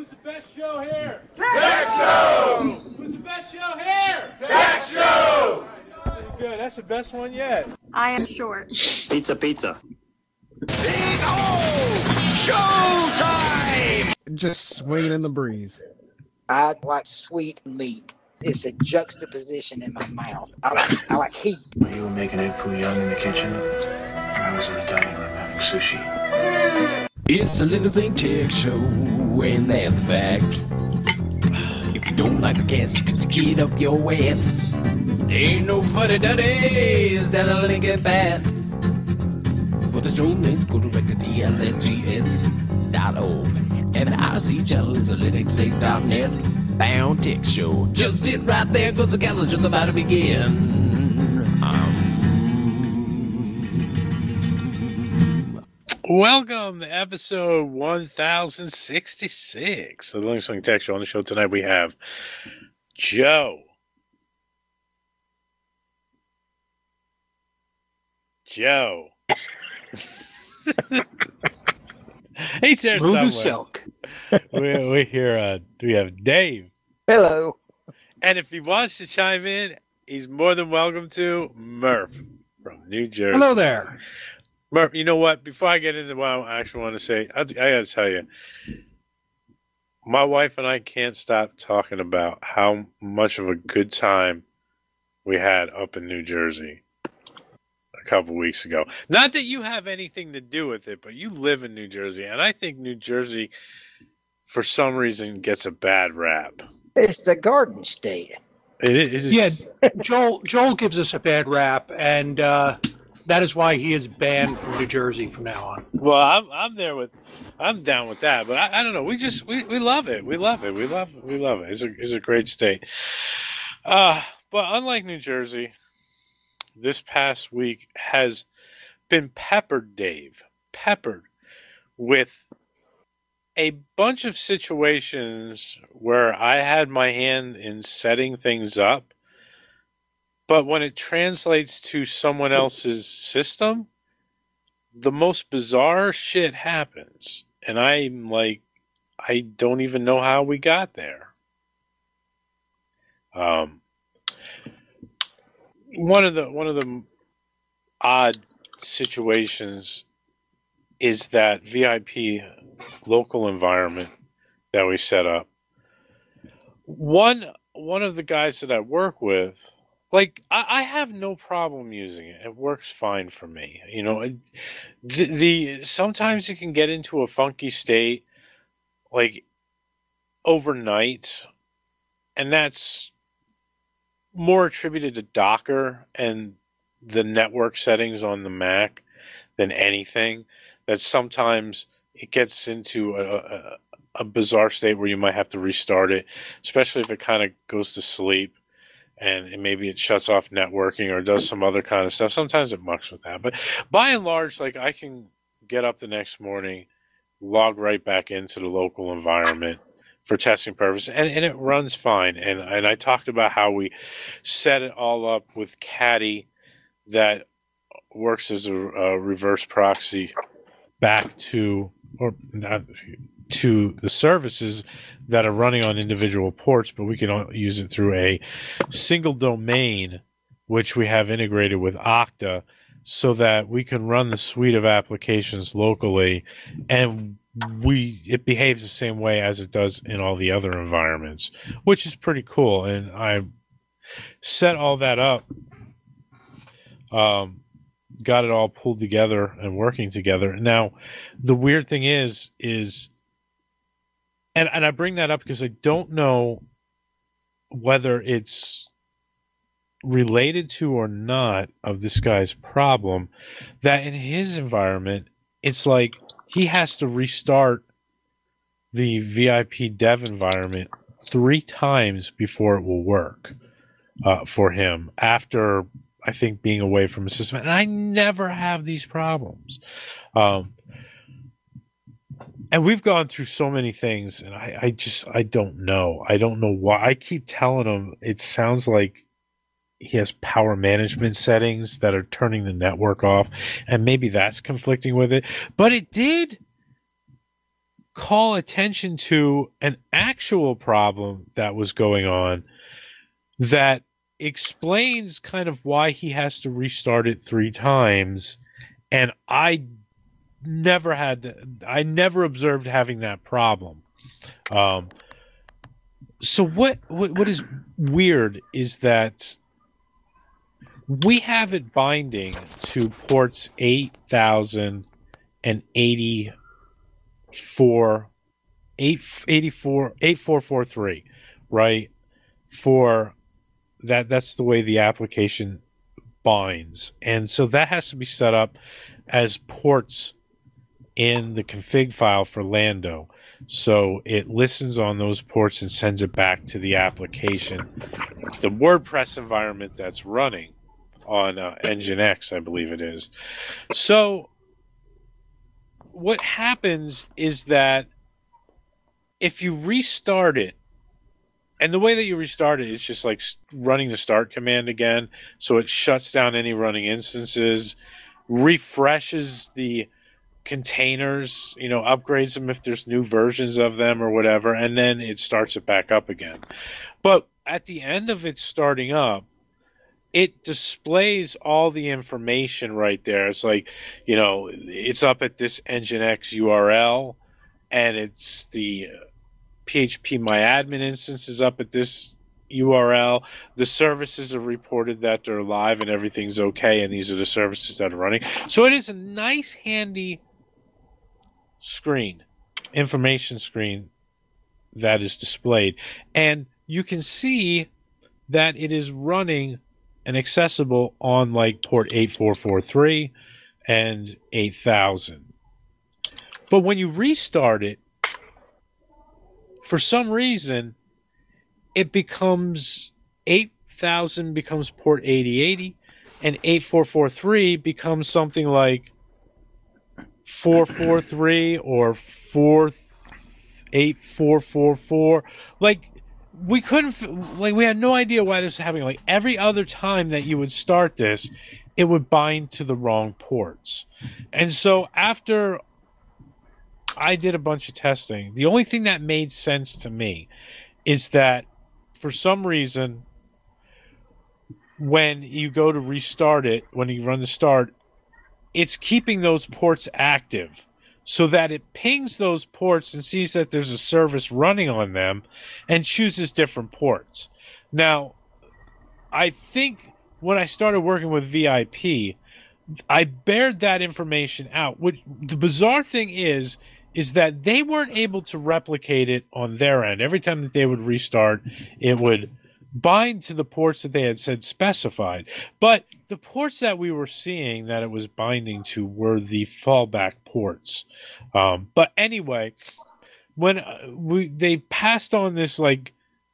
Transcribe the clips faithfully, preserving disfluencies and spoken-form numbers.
Who's the best show here? Tech Show! Who's the best show here? Tech Show! Pretty good. That's the best one yet. I am short. Pizza, pizza. Big O! Showtime! Just swinging in the breeze. I like sweet meat. It's a juxtaposition in my mouth. I like, I like heat. When you were making egg foo young in the kitchen, I was in the dining room having sushi. It's a Little Thing Tech Show, and that's a fact. If you don't like the cast, just get up your ass. There ain't no fuddy duddies down a Lincoln Path. For the stream, go direct to T L N T S dot org. And the I C channel is a Linux dot net. Bound Tech Show. Just sit right there, cause the cast is just about to begin. Um, Welcome to episode one thousand sixty-six of the Linux Swing Tech Show. On the show tonight we have Joe. Joe. He's there Smooth as somewhere. silk. we, we hear, uh, we have Dave. Hello. And if he wants to chime in, he's more than welcome to. Murph from New Jersey. Hello there. Murph, you know what? Before I get into what I actually want to say, I, I got to tell you, my wife and I can't stop talking about how much of a good time we had up in New Jersey a couple weeks ago. Not that you have anything to do with it, but you live in New Jersey, and I think New Jersey, for some reason, gets a bad rap. It's the Garden State. It is. Yeah, Joel Joel gives us a bad rap, and uh, that is why he is banned from New Jersey from now on. Well, I'm I'm there with, I'm down with that, but I, I don't know. We just we, we love it. We love it. We love it. We love it. It's a it's a great state. Uh, but unlike New Jersey, this past week has been peppered, Dave, peppered with a bunch of situations where I had my hand in setting things up, but when it translates to someone else's system, the most bizarre shit happens. And I'm like, I don't even know how we got there. Um, one of the one of the odd situations is that V I P local environment that we set up. One one of the guys that I work with, like, I, I have no problem using it. It works fine for me. You know, the, the sometimes it can get into a funky state, like overnight, and that's more attributed to Docker and the network settings on the Mac than anything. That sometimes it gets into a, a, a bizarre state where you might have to restart it, especially if it kind of goes to sleep and, and maybe it shuts off networking or does some other kind of stuff. Sometimes it mucks with that. But by and large, like, I can get up the next morning, log right back into the local environment for testing purposes, and, and it runs fine. And, and I talked about how we set it all up with Caddy that works as a, a reverse proxy back to or not to the services that are running on individual ports, but we can use it through a single domain, which we have integrated with Okta, so that we can run the suite of applications locally, and we it behaves the same way as it does in all the other environments, which is pretty cool. And I set all that up. Um, got it all pulled together and working together. Now, the weird thing is, is, and, and I bring that up because I don't know whether it's related to or not of this guy's problem, that in his environment, it's like he has to restart the V I P dev environment three times before it will work uh, for him after, I think, being away from a system. And I never have these problems. Um, and we've gone through so many things, and I, I just, I don't know. I don't know why. I keep telling him it sounds like he has power management settings that are turning the network off, and maybe that's conflicting with it. But it did call attention to an actual problem that was going on that explains kind of why he has to restart it three times. And I never had, I never observed having that problem. Um, so what, what, what is weird is that we have it binding to ports eight thousand and eighty-four, eight eighty-four, eight four four three, right? For that, that's the way the application binds. And so that has to be set up as ports in the config file for Lando. So it listens on those ports and sends it back to the application, the WordPress environment that's running on uh, Nginx, I believe it is. So what happens is that if you restart it, and the way that you restart it is just like running the start command again, so it shuts down any running instances, refreshes the containers, you know, upgrades them if there's new versions of them or whatever, and then it starts it back up again. But at the end of it starting up, it displays all the information right there. It's like, you know, it's up at this Nginx U R L, and it's the P H P MyAdmin instance is up at this U R L. The services have reported that they're live and everything's okay, and these are the services that are running. So it is a nice, handy screen, information screen that is displayed. And you can see that it is running and accessible on like port eight four four three and eight thousand. But when you restart it, for some reason, it becomes eight thousand becomes port eighty eighty, and eight four four three becomes something like four four three or four eight four four four. Like, we couldn't, like, we had no idea why this was happening. Like, every other time that you would start this, it would bind to the wrong ports. And so after I did a bunch of testing, the only thing that made sense to me is that for some reason, when you go to restart it, when you run the start, it's keeping those ports active so that it pings those ports and sees that there's a service running on them and chooses different ports. Now, I think when I started working with V I P, I bared that information out. What the bizarre thing is, is that they weren't able to replicate it on their end. Every time that they would restart, it would bind to the ports that they had said specified. But the ports that we were seeing that it was binding to were the fallback ports. Um, but anyway, when we they passed on this like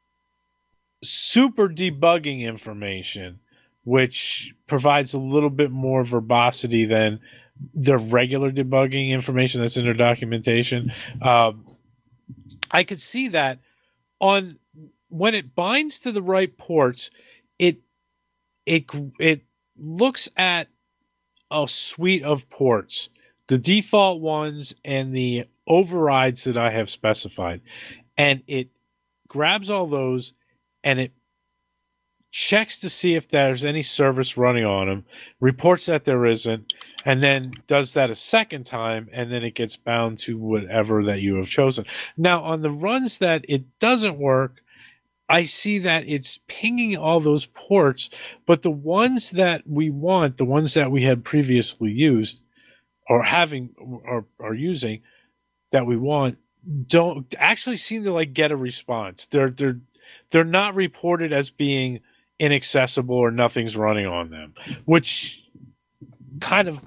super debugging information, which provides a little bit more verbosity than the regular debugging information that's in their documentation. Um, I could see that on when it binds to the right ports, it it it looks at a suite of ports, the default ones and the overrides that I have specified, and it grabs all those and it checks to see if there's any service running on them, reports that there isn't, and then does that a second time, and then it gets bound to whatever that you have chosen. Now, on the runs that it doesn't work, I see that it's pinging all those ports, but the ones that we want, the ones that we had previously used, or having, or are using, that we want, don't actually seem to like get a response. They're they're they're not reported as being inaccessible or nothing's running on them, which kind of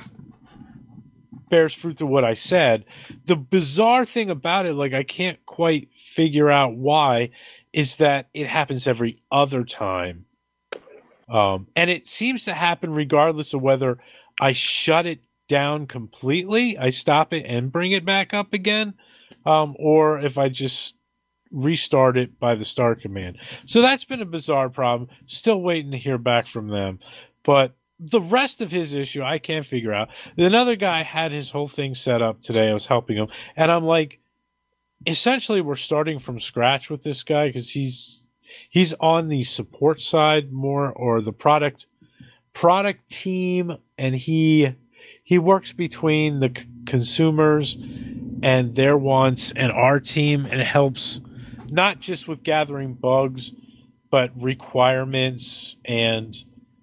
bears fruit to what I said. The bizarre thing about it, like I can't quite figure out why, is that it happens every other time. Um, and it seems to happen regardless of whether I shut it down completely, I stop it and bring it back up again, um, or if I just restart it by the start command. So that's been a bizarre problem. Still waiting to hear back from them. But the rest of his issue, I can't figure out. Another guy had his whole thing set up today. I was helping him. And I'm like, essentially we're starting from scratch with this guy because he's he's on the support side more, or the product product team, and he he works between the c- consumers and their wants and our team, and helps not just with gathering bugs, but requirements and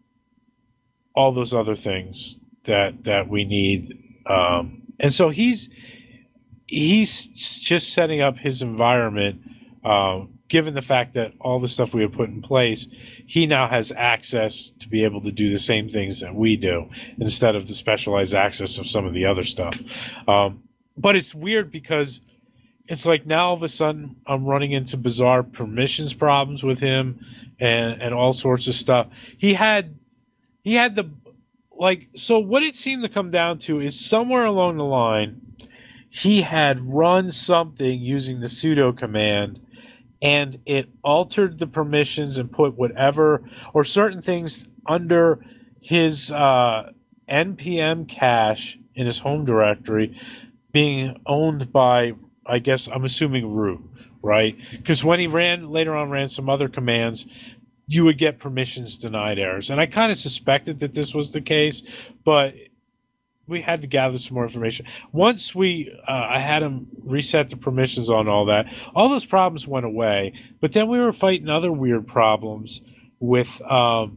all those other things that that we need. Um, and so he's he's just setting up his environment. Um, given the fact that all the stuff we have put in place, he now has access to be able to do the same things that we do instead of the specialized access of some of the other stuff. Um, but it's weird because it's like now all of a sudden I'm running into bizarre permissions problems with him and, and all sorts of stuff. He had, he had the, like, so what it seemed to come down to is somewhere along the line, he had run something using the sudo command, and it altered the permissions and put whatever or certain things under his uh, N P M cache in his home directory being owned by, I guess, I'm assuming root, right? Because when he ran, later on ran some other commands, you would get permissions denied errors. And I kind of suspected that this was the case, but we had to gather some more information. Once we, uh, I had him reset the permissions on all that, all those problems went away. But then we were fighting other weird problems with um,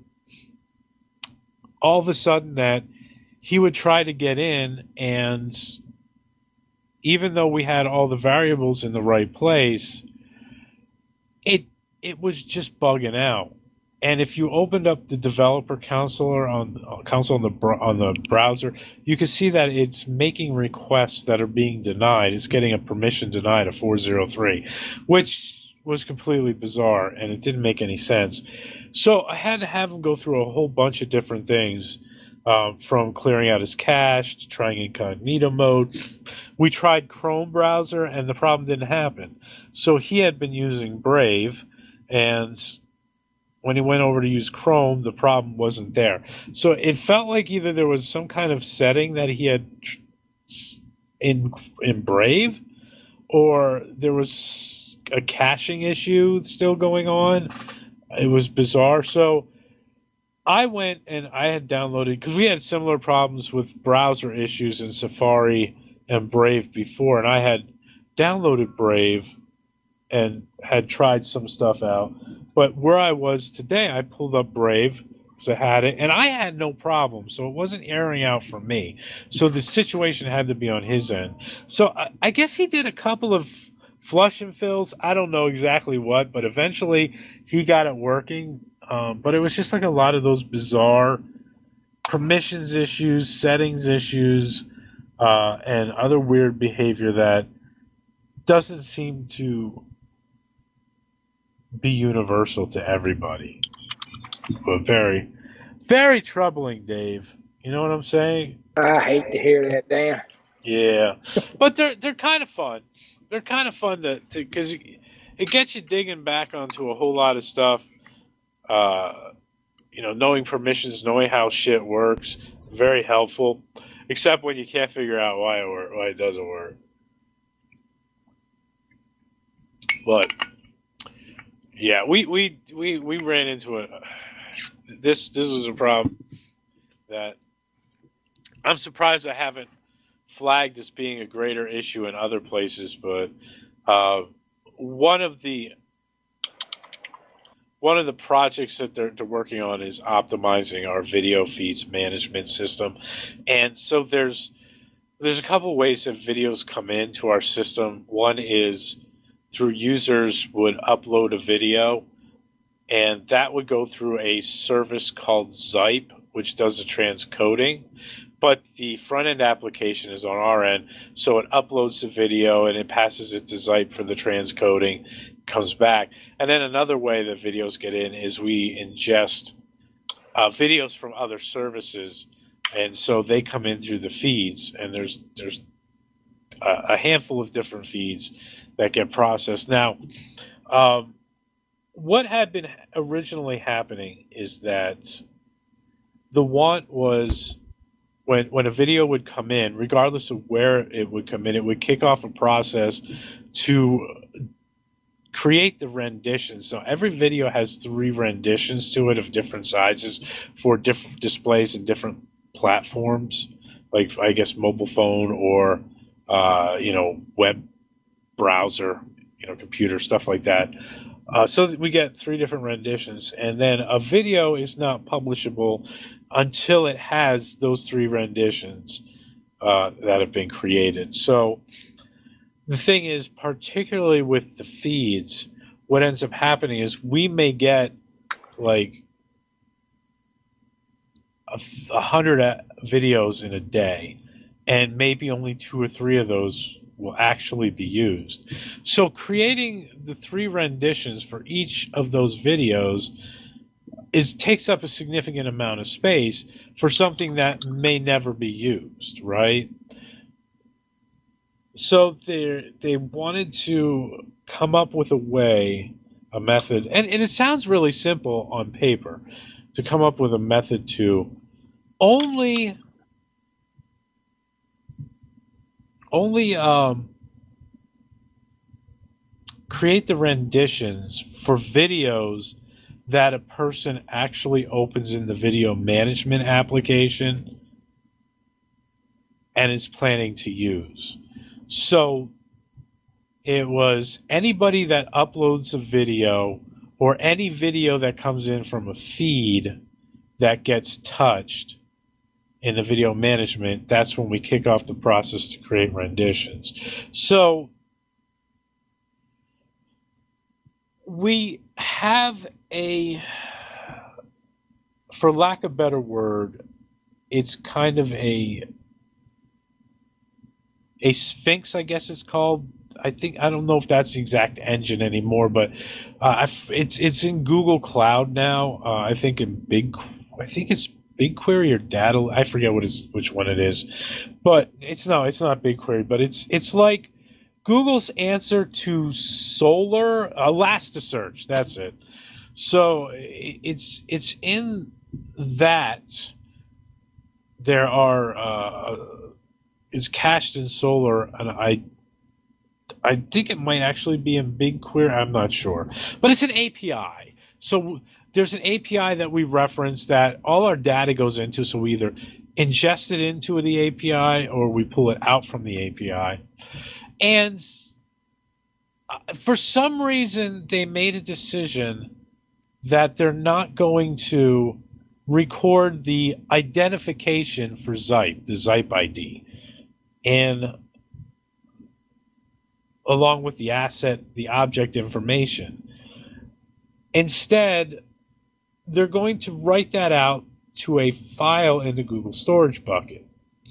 all of a sudden that he would try to get in, and even though we had all the variables in the right place, it it was just bugging out. And if you opened up the developer console on uh, console on the br- on the browser, you can see that it's making requests that are being denied. It's getting a permission denied of four oh three, which was completely bizarre, and it didn't make any sense. So I had to have him go through a whole bunch of different things, um, from clearing out his cache to trying incognito mode. We tried Chrome browser, and the problem didn't happen. So he had been using Brave, and when he went over to use Chrome, the problem wasn't there. So it felt like either there was some kind of setting that he had in in Brave, or there was a caching issue still going on. It was bizarre. So I went and I had downloaded, because we had similar problems with browser issues in Safari and Brave before, and I had downloaded Brave and had tried some stuff out. But where I was today, I pulled up Brave because I had it, and I had no problem. So it wasn't airing out for me. So the situation had to be on his end. So I, I guess he did a couple of flush and fills. I don't know exactly what, but eventually he got it working. Um, but it was just like a lot of those bizarre permissions issues, settings issues, uh, and other weird behavior that doesn't seem to be universal to everybody, but very, very troubling, Dave. You know what I'm saying? I hate to hear that, Dan. Yeah, but they're they're kind of fun. They're kind of fun to because it gets you digging back onto a whole lot of stuff. Uh, you know, knowing permissions, knowing how shit works, very helpful. Except when you can't figure out why it work, why it doesn't work. But yeah, we, we, we, we ran into a this this was a problem that I'm surprised I haven't flagged as being a greater issue in other places, but uh, one of the one of the projects that they're, they're working on is optimizing our video feeds management system, and so there's there's a couple ways that videos come into our system. One is through users would upload a video, and that would go through a service called Zype, which does the transcoding. But the front-end application is on our end, so it uploads the video and it passes it to Zype for the transcoding, comes back. And then another way that videos get in is we ingest uh, videos from other services, and so they come in through the feeds, and there's there's a, a handful of different feeds that get processed. Now, um, what had been originally happening is that the want was when when a video would come in, regardless of where it would come in, it would kick off a process to create the renditions. So every video has three renditions to it of different sizes for different displays and different platforms, like I guess mobile phone or uh, you know web browser, you know computer, stuff like that. Uh, so that we get three different renditions, and then a video is not publishable until it has those three renditions uh, that have been created. So the thing is, particularly with the feeds, what ends up happening is we may get like a, a hundred videos in a day, and maybe only two or three of those will actually be used. So creating the three renditions for each of those videos is takes up a significant amount of space for something that may never be used, right? So they they wanted to come up with a way, a method, and, and it sounds really simple on paper, to come up with a method to only only um, create the renditions for videos that a person actually opens in the video management application and is planning to use. So it was anybody that uploads a video or any video that comes in from a feed that gets touched in the video management, that's when we kick off the process to create renditions. So we have a, for lack of a better word, it's kind of a a Sphinx, I guess it's called. I think, I don't know if that's the exact engine anymore, but uh, it's it's in Google Cloud now. Uh, I think in Big, I think it's BigQuery or Data. I forget what is which one it is, but it's no, it's not BigQuery, but it's it's like Google's answer to Solar, Elasticsearch. That's it. So it's it's in that there are uh, it's cached in Solar, and I I think it might actually be in BigQuery. I'm not sure, but it's an A P I. So there's an A P I that we reference that all our data goes into. So we either ingest it into the A P I or we pull it out from the A P I. And for some reason, they made a decision that they're not going to record the identification for Zype, the Zype I D, and along with the asset, the object information. Instead, they're going to write that out to a file in the Google Storage bucket,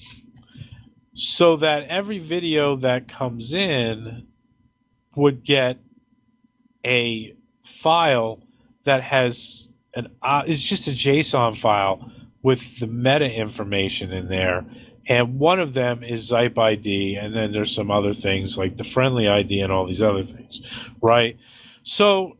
so that every video that comes in would get a file that has an uh, it's just a JSON file with the meta information in there, and one of them is Zype I D, and then there's some other things like the friendly I D and all these other things, right? So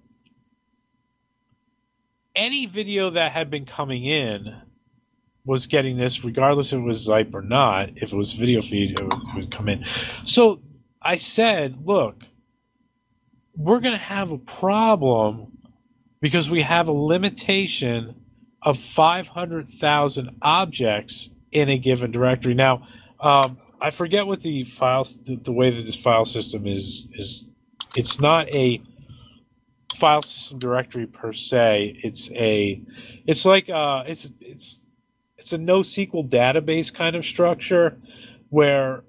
any video that had been coming in was getting this, regardless if it was Zype or not. If it was video feed, it would, it would come in. So I said, look, we're going to have a problem because we have a limitation of five hundred thousand objects in a given directory. Now, um, I forget what the files, the, the way that this file system is, is it's not a file system directory per se. It's a, it's like, uh, it's, it's, it's a NoSQL database kind of structure where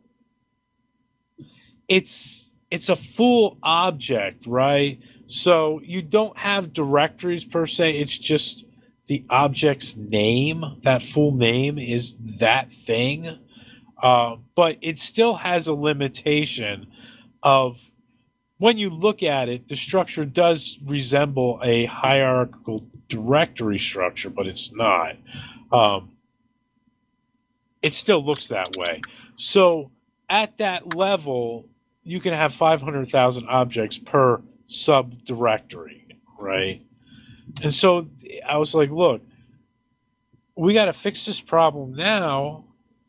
it's, it's a full object, right? So you don't have directories per se. It's just the object's name. That full name is that thing. Uh, but it still has a limitation of, when you look at it, the structure does resemble a hierarchical directory structure, but it's not. Um, it still looks that way. So at that level, you can have five hundred thousand objects per subdirectory, right? And so I was like, look, we got to fix this problem now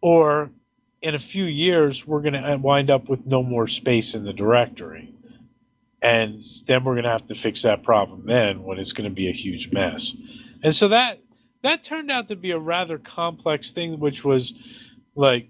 or in a few years, we're going to wind up with no more space in the directory. And then we're going to have to fix that problem then when it's going to be a huge mess. And so that that turned out to be a rather complex thing, which was like,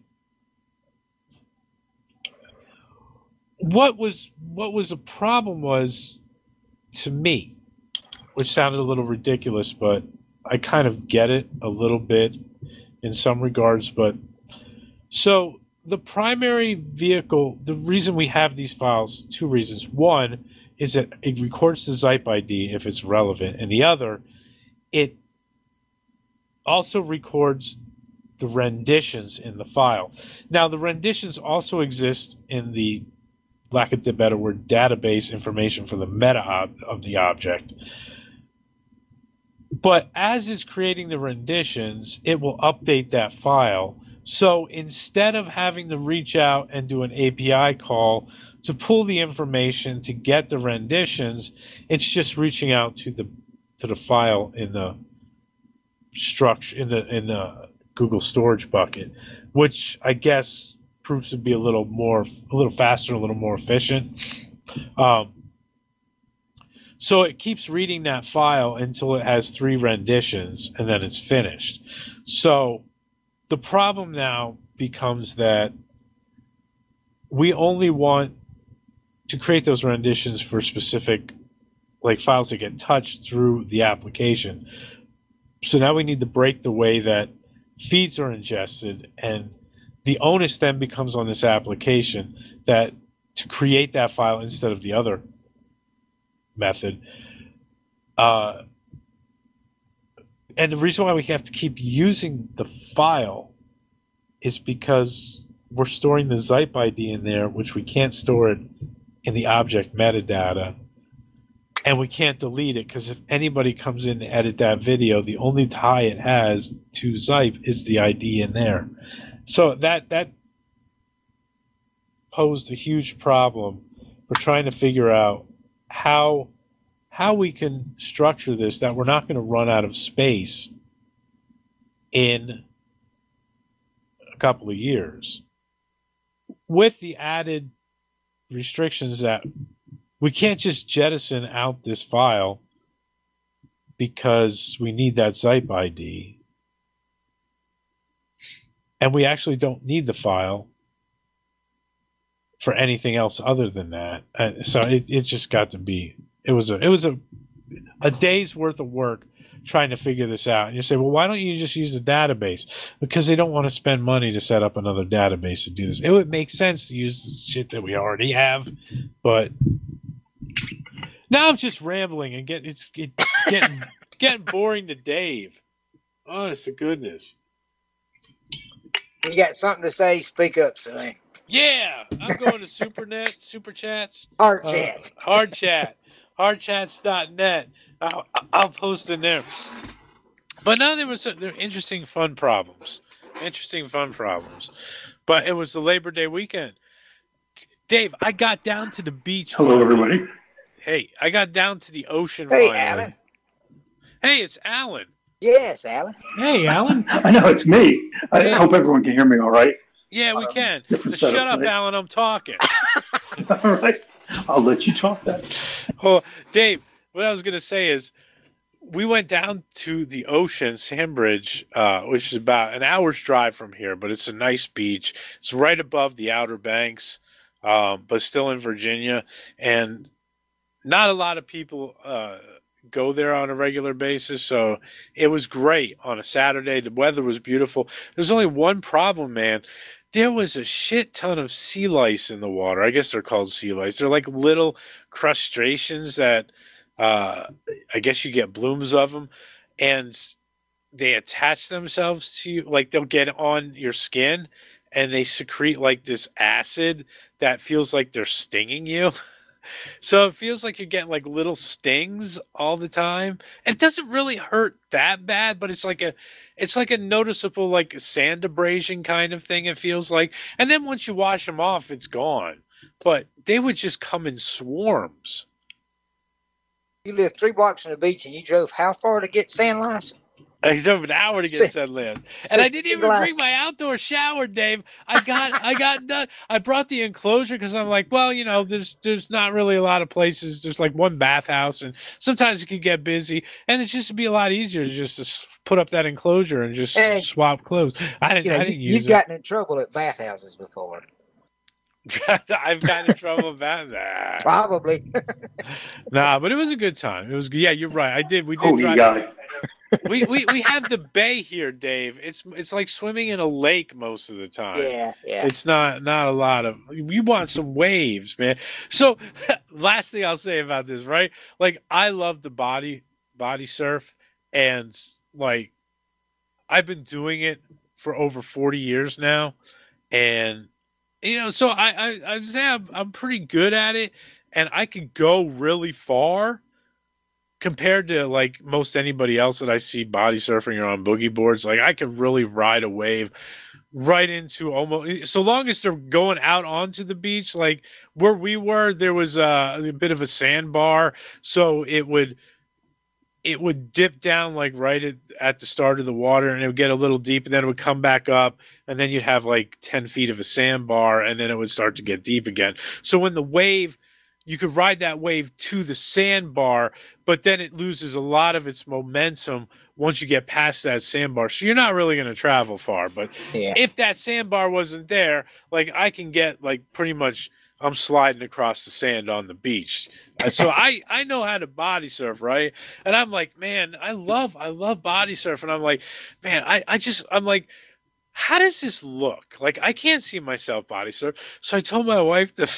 what was what was a problem was, to me, which sounded a little ridiculous, but I kind of get it a little bit in some regards. But so the primary vehicle, the reason we have these files, two reasons. One is that it records the Zype I D if it's relevant, and the other, it also records the renditions in the file. Now, the renditions also exist in the, lack of the better word, database information for the meta ob- of the object. But as it's creating the renditions, it will update that file. So instead of having to reach out and do an A P I call to pull the information to get the renditions, it's just reaching out to the to the file in the structure in the in the Google storage bucket, which I guess proves to be a little more a little faster, a little more efficient. Um, so it keeps reading that file until it has three renditions, and then it's finished. So the problem now becomes that we only want to create those renditions for specific, like, files that get touched through the application. So now we need to break the way that feeds are ingested, and the onus then becomes on this application that to create that file instead of the other method. Uh, and the reason why we have to keep using the file is because we're storing the Zype I D in there, which we can't store it in the object metadata. And we can't delete it because if anybody comes in to edit that video, the only tie it has to Zype is the I D in there. So that that posed a huge problem for trying to figure out how how we can structure this that we're not going to run out of space in a couple of years, with the added restrictions that we can't just jettison out this file because we need that Zype I D. And we actually don't need the file for anything else other than that. Uh, so it, it just got to be, it was a, it was a, a day's worth of work trying to figure this out. And you say, well, why don't you just use the database? Because they don't want to spend money to set up another database to do this. It would make sense to use the shit that we already have, but now I'm just rambling and get it's it, getting getting boring to Dave. Honest to goodness. You got something to say? Speak up, Sonny. Yeah, I'm going to SuperNet, Super Chats. Hard uh, chats. Hard Chat. hardchats dot net. I'll, I'll post in there. But no, there was a, there were interesting, fun problems. Interesting, fun problems. But it was the Labor Day weekend. Dave, I got down to the beach. Hello, finally. everybody. Hey, I got down to the ocean. Hey, finally. Alan. Hey, it's Alan. Yes, Alan. Hey, Alan. I know it's me. I Hey. hope everyone can hear me all right. Yeah, we Um, can. different So shut setup, up, right? Alan. I'm talking. All right. I'll let you talk then. Oh, Dave, what I was going to say is we went down to the ocean, Sandbridge, uh, which is about an hour's drive from here, but it's a nice beach. It's right above the Outer Banks, um, but still in Virginia. And not a lot of people uh, go there on a regular basis, so it was great on a Saturday. The weather was beautiful. There's only one problem, man. There was a shit ton of sea lice in the water. I guess they're called sea lice. They're like little crustaceans that uh, I guess you get blooms of them, and they attach themselves to you. Like they'll get on your skin, and they secrete like this acid that feels like they're stinging you. So it feels like you're getting like little stings all the time. It doesn't really hurt that bad, but it's like a it's like a noticeable like sand abrasion kind of thing, it feels like. And then once you wash them off, it's gone. But they would just come in swarms. You live three blocks from the beach and you drove how far to get sand lice? I drove an hour to get Six- Sunland, and I didn't six even bring glass. my outdoor shower, Dave. I got, I got done. I brought the enclosure because I'm like, well, you know, there's, there's not really a lot of places. There's like one bathhouse, and sometimes it could get busy, and it's just to be a lot easier to just to s- put up that enclosure and just And, swap clothes. I didn't, You know, I you, didn't you've use it. gotten in trouble at bathhouses before. I've gotten in trouble about that. Probably. Nah, but it was a good time. It was, yeah, you're right. I did. We did. Holy drive- guy. we, we we have the bay here, Dave. It's it's like swimming in a lake most of the time. Yeah, yeah. It's not not a lot of. We want some waves, man. So, last thing I'll say about this, right? Like, I love the body body surf, and like, I've been doing it for over forty years now, and you know, so I I I'd say I'm I'm pretty good at it, and I could go really far. Compared to like most anybody else that I see body surfing or on boogie boards, like I can really ride a wave right into almost, so long as they're going out onto the beach. Like where we were, there was a, a bit of a sandbar, so it would it would dip down like right at, at the start of the water, and it would get a little deep, and then it would come back up, and then you'd have like ten feet of a sandbar, and then it would start to get deep again. So when the wave, you could ride that wave to the sandbar, but then it loses a lot of its momentum once you get past that sandbar. So you're not really going to travel far. But Yeah. if that sandbar wasn't there, like I can get like pretty much, I'm sliding across the sand on the beach. And so I, I know how to body surf, right? And I'm like, man, I love, I love body surf. And I'm like, man, I, I just, I'm like, how does this look? Like, I can't see myself body surf. So I told my wife to,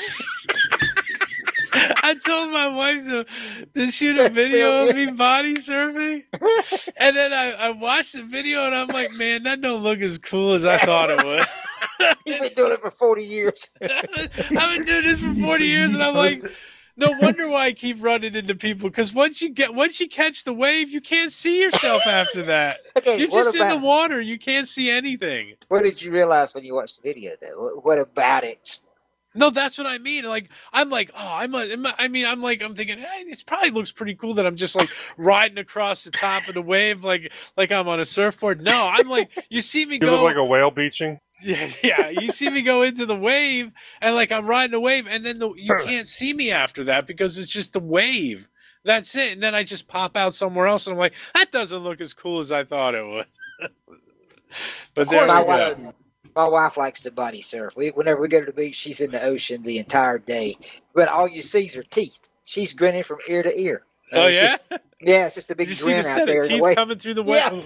I told my wife to, to shoot a video of me body surfing. And then I, I watched the video and I'm like, man, that don't look as cool as I thought it would. You've been doing it for forty years. I've been doing this for forty years, and I'm like, no wonder why I keep running into people. Because once you get, once you catch the wave, you can't see yourself after that. Okay, You're what just in about, the water. You can't see anything. what did you realize when you watched the video, though? What, what about it? No, that's what I mean. Like, I'm like, oh, I'm a, I mean, I'm like, I'm thinking, hey, this probably looks pretty cool that I'm just like riding across the top of the wave, like, like I'm on a surfboard. No, I'm like, you see me You go. look like a whale beaching. Yeah, yeah. You see me go into the wave, and like I'm riding the wave, and then the, you can't see me after that because it's just the wave. That's it. And then I just pop out somewhere else, and I'm like, that doesn't look as cool as I thought it would. But there we My go. wife, my wife likes to body surf. We, whenever we go to the beach, she's in the ocean the entire day. But all you see is her teeth. She's grinning from ear to ear. And Oh it's yeah. just- yeah, it's just a big Did you see grin the out set there of in the teeth wave. coming through the Yeah. wave?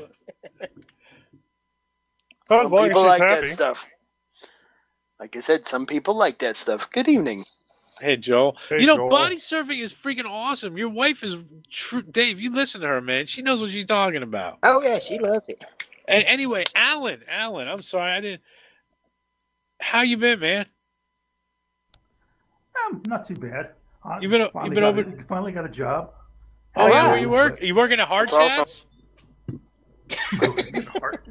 Oh, as Some long as people she's like happy. that stuff. Like I said, some people like that stuff. Good evening. Hey Joel, Hey, you know Joel. body surfing is freaking awesome. Your wife is true. Dave, you listen to her, man. She knows what she's talking about. Oh, yeah, she loves it. And anyway, Alan, Alan, I'm sorry, I didn't. How you been, man? Um, not too bad. I You've been- you've finally been got over- a- finally got a job. Oh, yeah, wow. where you work? Are you working at Hard That's awesome. Chats?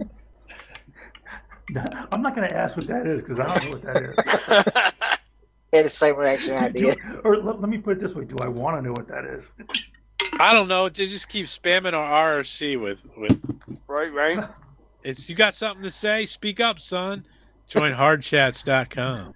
I'm not going to ask what that is because I don't know what that is. Had the same reaction I Do- did. or let, let me put it this way: do I want to know what that is? I don't know. They just keep spamming our R R C with with. Right, right. It's you got something to say? Speak up, son. Join hard chats dot com.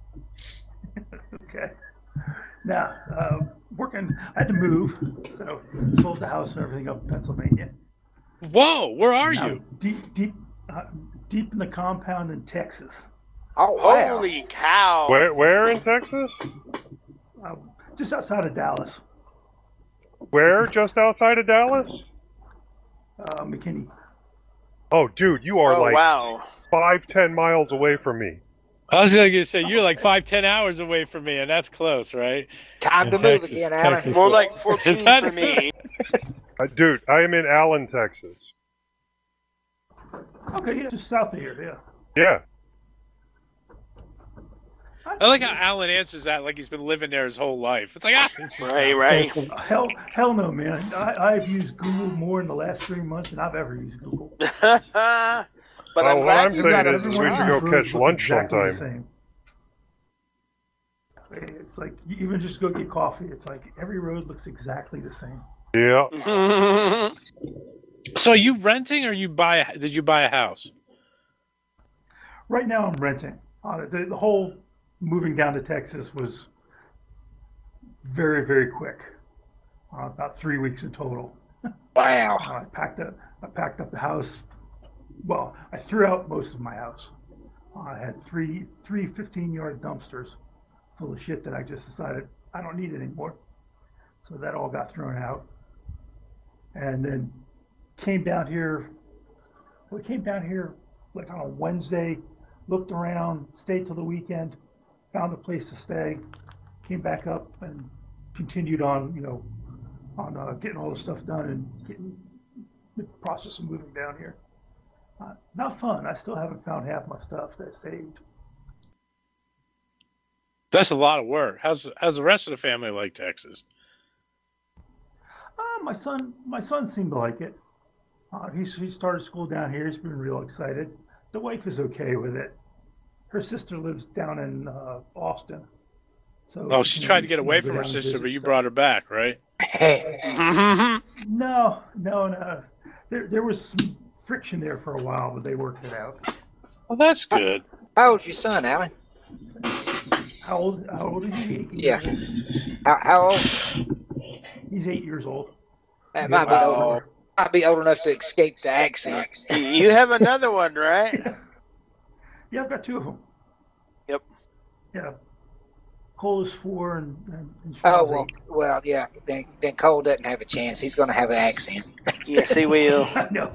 Okay. Now, uh, working. I had to move, so sold the house and everything up in Pennsylvania. Whoa, where are Now, you? Deep, deep, uh, deep in the compound in Texas. Oh, wow. Holy cow. Where, where in Texas? Uh, just outside of Dallas, Where? Just outside of Dallas? uh, McKinney. Oh, dude, you are Oh, like wow. five, ten miles away from me. I was going to say you're like five, ten hours away from me, and that's close, right? Time In to Texas, move again, Alan. Texas. More like Is fourteen that- for me. Uh, dude, I am in Allen, Texas. Okay, yeah, just south of here. Yeah. Yeah. That's I like how Alan answers that like he's been living there his whole life. It's like, ah, Right, right. Hell, hell no, man. I, I've used Google more in the last three months than I've ever used Google. But I'm Oh, what glad I'm you saying got is a we Everyone should job. go on these roads catch look lunch exactly the sometime. same. It's like you even just go get coffee. It's like every road looks exactly the same. Yeah. So are you renting or you buy? A, did you buy a house? Right now, I'm renting. Uh, the, the whole moving down to Texas was very, very quick. Uh, about three weeks in total. Wow. Uh, I packed up. I packed up the house. Well, I threw out most of my house. Uh, I had three three fifteen-yard dumpsters full of shit that I just decided I don't need anymore. So that all got thrown out. And then came down here. We came down here like on a Wednesday, looked around, stayed till the weekend, found a place to stay, came back up and continued on, you know, on uh, getting all the stuff done and getting the process of moving down here. Uh, not fun. I still haven't found half my stuff that I saved. That's a lot of work. How's how's the rest of the family like Texas? Uh, my son, my son seemed to like it. Uh, he's he started school down here. He's been real excited. The wife is okay with it. Her sister lives down in uh, Austin. So Oh, she can tried maybe to get see away her, go from her down and sister, visit but you stuff. brought her back, right? No, no, no. There, there was some friction there for a while, but they worked it out. Well, that's good. How old's your son, Alan? How old? How old is he? Eight Yeah. years old? How, how old? He's eight years old. That might be Wow. old. Might be old enough to escape the accent. You have another one, right? Yeah, I've got two of them. Yep. Yeah. Cole is four and, and, and Oh Sean's well, eight. well, yeah. Then, then Cole doesn't have a chance. He's going to have an accent. Yes, he will. I know.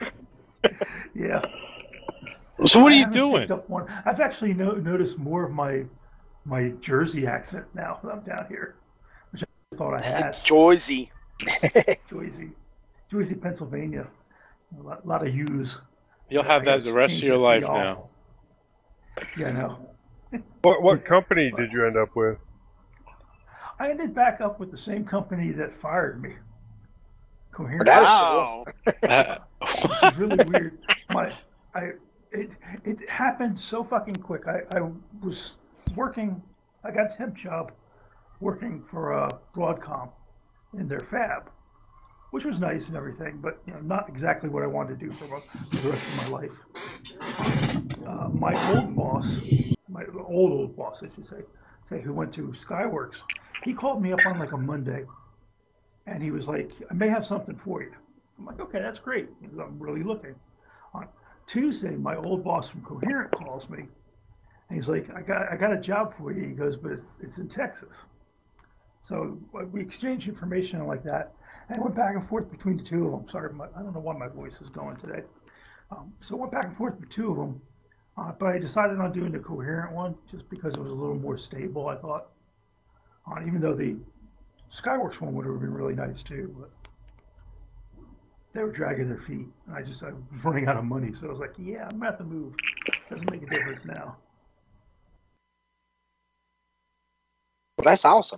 Yeah. So what are I you haven't doing? picked up one. I've actually no, noticed more of my my Jersey accent now that I'm down here, which I thought I had. Jersey. Jersey, Jersey, Pennsylvania. A lot, lot of U's. You'll have I that guess the rest of change your it to life y'all. now. Yeah, I know. What what company did you end up with? I ended back up with the same company that fired me. Coherent. That is Wow. Uh, Which is really weird. My, I, it, it happened so fucking quick. I, I was working. I got a temp job working for uh, Broadcom in their fab, which was nice and everything, but you know, not exactly what I wanted to do for, mo- for the rest of my life. Uh, my old boss, my old old boss, I should say, say who went to Skyworks, he called me up on like a Monday, and he was like, "I may have something for you." I'm like, "Okay, that's great. I'm really looking." On Tuesday, my old boss from Coherent calls me, and he's like, "I got I got a job for you." He goes, "But it's it's in Texas." So uh, we exchanged information like that, and I went back and forth between the two of them. Sorry, my, I don't know why my voice is going today. Um, so I went back and forth with two of them, uh, but I decided on doing the Coherent one just because it was a little more stable, I thought. Uh, even though the Skyworks one would have been really nice too, but they were dragging their feet. And I just I was running out of money, so I was like, "Yeah, I'm gonna have to move. Doesn't make a difference now." Well, that's awesome.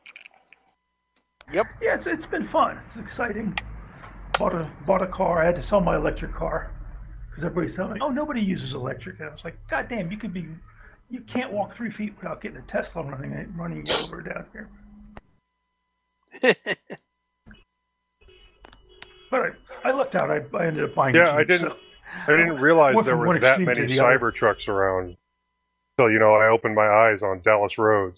Yep. Yeah, it's it's been fun. It's exciting. Bought a bought a car. I had to sell my electric car because everybody's telling me, "Oh, nobody uses electric." And I was like, "God damn, you could be, you can't walk three feet without getting a Tesla running running you over down here." But I, I lucked out. I, I ended up buying. Yeah, a I Jeep, didn't. so- I didn't realize Went there from were one that extreme to many the other. cyber trucks around. So you know, I opened my eyes on Dallas roads.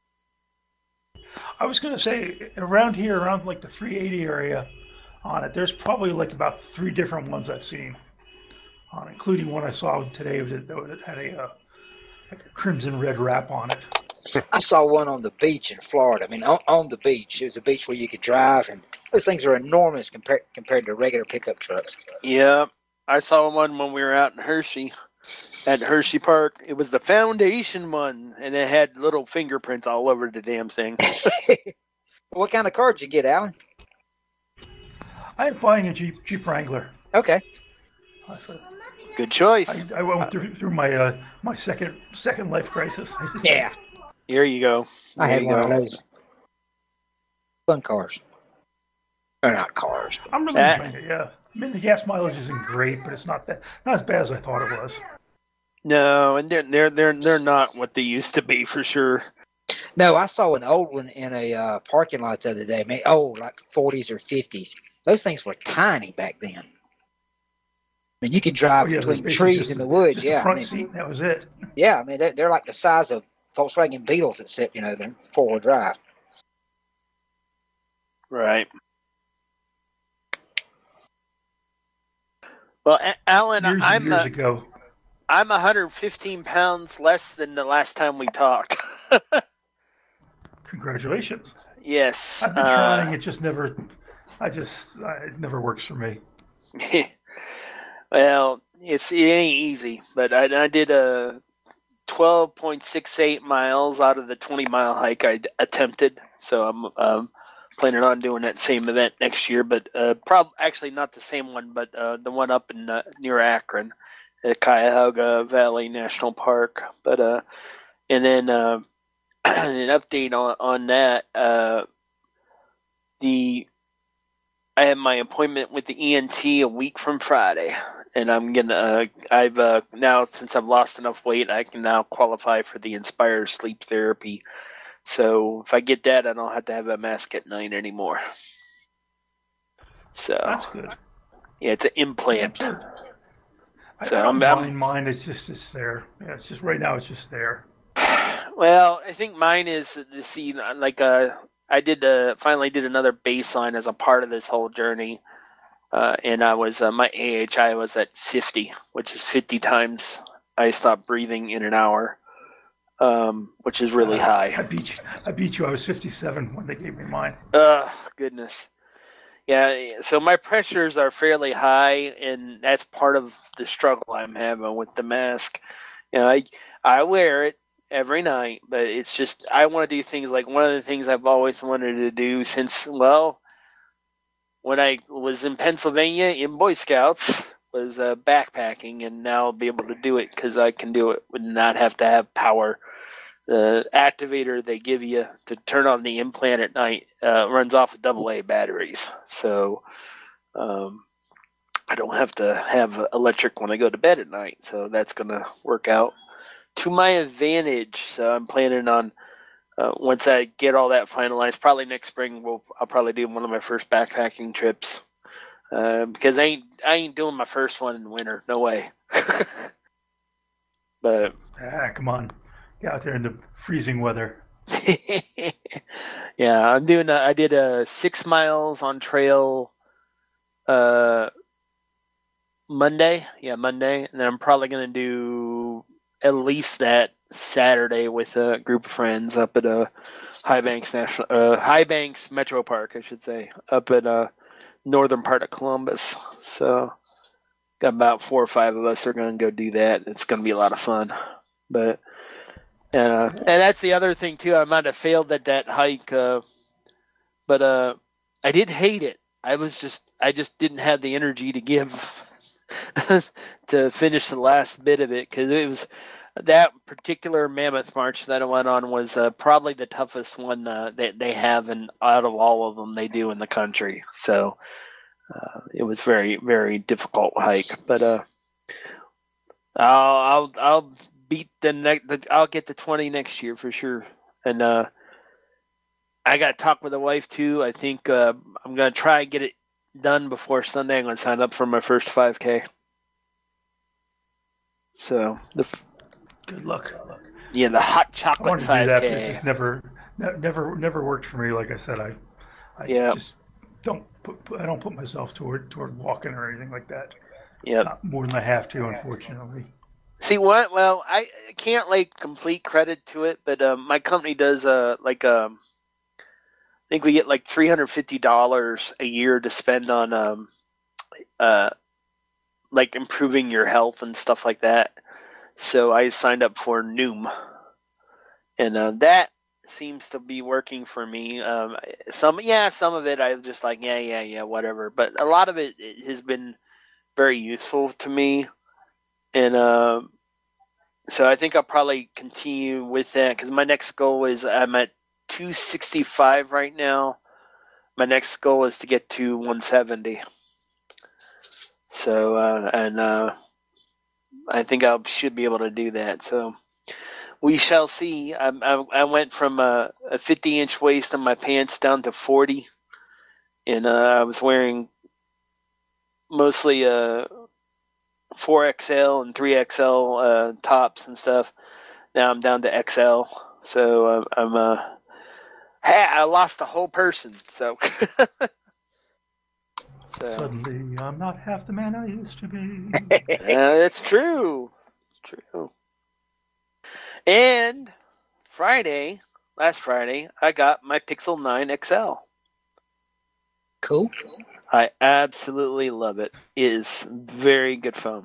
I was going to say around here, around like the three eighty area, on it. There's probably like about three different ones I've seen, on it, including one I saw today that, that had a uh, like a crimson red wrap on it. I saw one on the beach in Florida. I mean, on, on the beach. It was a beach where you could drive, and those things are enormous compared compared to regular pickup trucks. Yep. I saw one when we were out in Hershey, at Hershey Park. It was the Foundation one, and it had little fingerprints all over the damn thing. What kind of car did you get, Alan? I'm buying a Jeep Jeep Wrangler. Okay. Uh, so Good choice. I, I went through, through my uh, my second second life crisis. Yeah. Here you go. I There had you one go. of those. Fun cars. They're not cars. I'm really That- enjoying it. Yeah. I mean, the gas mileage isn't great, but it's not that not as bad as I thought it was. No, and they're they're they're they're not what they used to be for sure. No, I saw an old one in a uh, parking lot the other day. Man, old, like forties or fifties. those things were tiny back then. I mean, you could drive Oh, yeah, between basically trees just in the a- woods. Just yeah, a front I mean, seat, and that was it. yeah. I mean, they're, they're like the size of Volkswagen Beetles, except you know they're four wheel drive. Right. Well, A- Alan, Years and I'm years uh, ago. I'm one hundred fifteen pounds less than the last time we talked. Congratulations. Yes. I've been uh, trying. It just never. I just. I, it never works for me. Well, it's it ain't easy, but I, I did a twelve point six eight miles out of the twenty mile hike I attempted. So I'm um, planning on doing that same event next year, but uh, probably actually not the same one, but uh, the one up in uh, near Akron at Cuyahoga Valley National Park. But uh, and then uh, an update on on that. Uh, the I have my appointment with the E N T a week from Friday, and I'm gonna. Uh, I've uh, now since I've lost enough weight, I can now qualify for the Inspire sleep therapy. So if I get that, I don't have to have a mask at night anymore. So That's good. yeah, it's an implant. Absolutely. I, So I don't I'm- I'm- mind mine. It's just it's there. Yeah, it's just right now. It's just there. Well, I think mine is to see like uh, I did uh, finally did another baseline as a part of this whole journey, uh, and I was uh, my A H I was at fifty, which is fifty times I stopped breathing in an hour, um, which is really Uh, high. I beat you. I beat you. I was fifty-seven when they gave me mine. Uh, goodness. Yeah, so my pressures are fairly high, and that's part of the struggle I'm having with the mask. You know, I I wear it every night, but it's just I want to do things like one of the things I've always wanted to do since well, when I was in Pennsylvania in Boy Scouts was uh, backpacking, and now I'll be able to do it because I can do it and not have to have power. The activator they give you to turn on the implant at night uh, runs off of double A batteries, so um, I don't have to have electric when I go to bed at night. So that's going to work out to my advantage. So I'm planning on uh, once I get all that finalized, probably next spring, we'll I'll probably do one of my first backpacking trips uh, because I ain't I ain't doing my first one in winter. No way. But Ah, come on. Get out there in the freezing weather. yeah, I'm doing. A, I did a six miles on trail. Uh, Monday, yeah, Monday, and then I'm probably gonna do at least that Saturday with a group of friends up at uh, High Banks National, uh, High Banks Metro Park, I should say, up at uh, northern part of Columbus. So, got about four or five of us are gonna go do that. It's gonna be a lot of fun, but. And, uh, and that's the other thing too. I might have failed at that hike, uh, but uh, I did hate it. I was just, I just didn't have the energy to give to finish the last bit of it because it was that particular Mammoth March that I went on was uh, probably the toughest one uh, that they have, and out of all of them they do in the country. So uh, it was very, very difficult hike. But uh, I'll, I'll, I'll. beat the next. I'll get to twenty next year for sure. And uh, I got to talk with the wife too. I think uh, I'm gonna try and get it done before Sunday. I'm gonna sign up for my first five K. So the Good luck. yeah, the hot I chocolate wanted to do that, but it five K. just never, ne- never, never worked for me. Like I said, I, I Yeah. just don't put, put- I don't put myself toward toward walking or anything like that. Yep. Not more than I have to, unfortunately. See what? Well, I can't like complete credit to it, but um, my company does uh like um, I think we get like three hundred fifty dollars a year to spend on um, uh, like improving your health and stuff like that. So I signed up for Noom, and uh, that seems to be working for me. Um, some yeah, some of it I was just like yeah, yeah, yeah, whatever. But a lot of it, it has been very useful to me. And uh, so I think I'll probably continue with that because my next goal is I'm at two sixty-five right now. My next goal is to get to one seventy. So, uh, and uh, I think I should be able to do that. So we shall see. I, I, I went from a, a fifty inch waist on my pants down to forty. and uh, I was wearing mostly uh, four X L and three X L uh, tops and stuff. Now I'm down to X L, so uh, I'm uh, hey, I lost a whole person. So, so Suddenly, I'm not half the man I used to be. yeah, it's true. It's true. And Friday, last Friday, I got my Pixel nine X L. Cool. I absolutely love it. It is very good phone.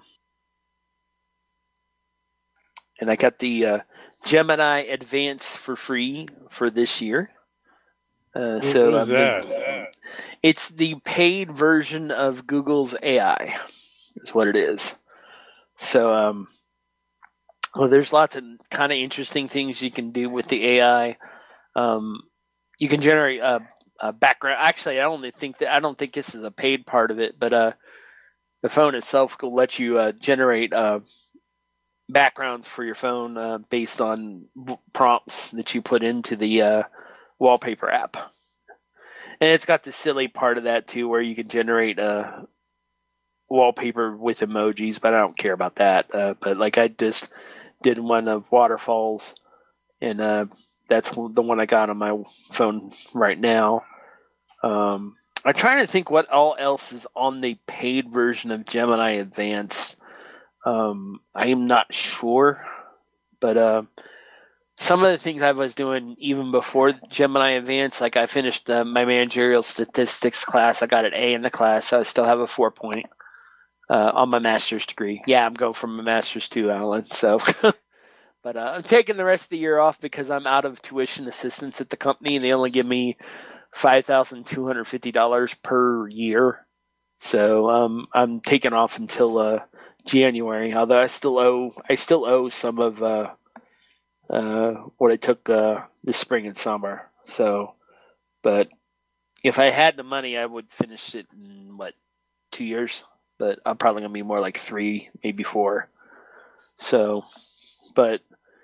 And I got the uh, Gemini Advance for free for this year. Uh, so What is I've that? been- it's the paid version of Google's A I, is what it is. So, um, well, there's lots of kind of interesting things you can do with the A I. Um, you can generate a, a background. Actually, I don't think that I don't think this is a paid part of it, but uh, the phone itself will let you uh, generate uh, backgrounds for your phone uh, based on b- prompts that you put into the uh, wallpaper app. And it's got the silly part of that too, where you can generate uh, wallpaper with emojis, but I don't care about that. Uh, but like I just did one of waterfalls, and uh, that's the one I got on my phone right now. Um, I'm trying to think what all else is on the paid version of Gemini Advanced. Um, I am not sure, but uh, some of the things I was doing even before Gemini Advanced, like I finished uh, my managerial statistics class. I got an A in the class, so I still have a four point uh, on my master's degree. Yeah, I'm going from a master's to Alan. So, but uh, I'm taking the rest of the year off because I'm out of tuition assistance at the company, and they only give me five thousand two hundred fifty dollars per year. So um, I'm taking off until uh, January. Although I still owe, I still owe some of uh, uh, what I took uh, this spring and summer. So, but if I had the money, I would finish it in what two years. But I'm probably gonna be more like three, maybe four. So, but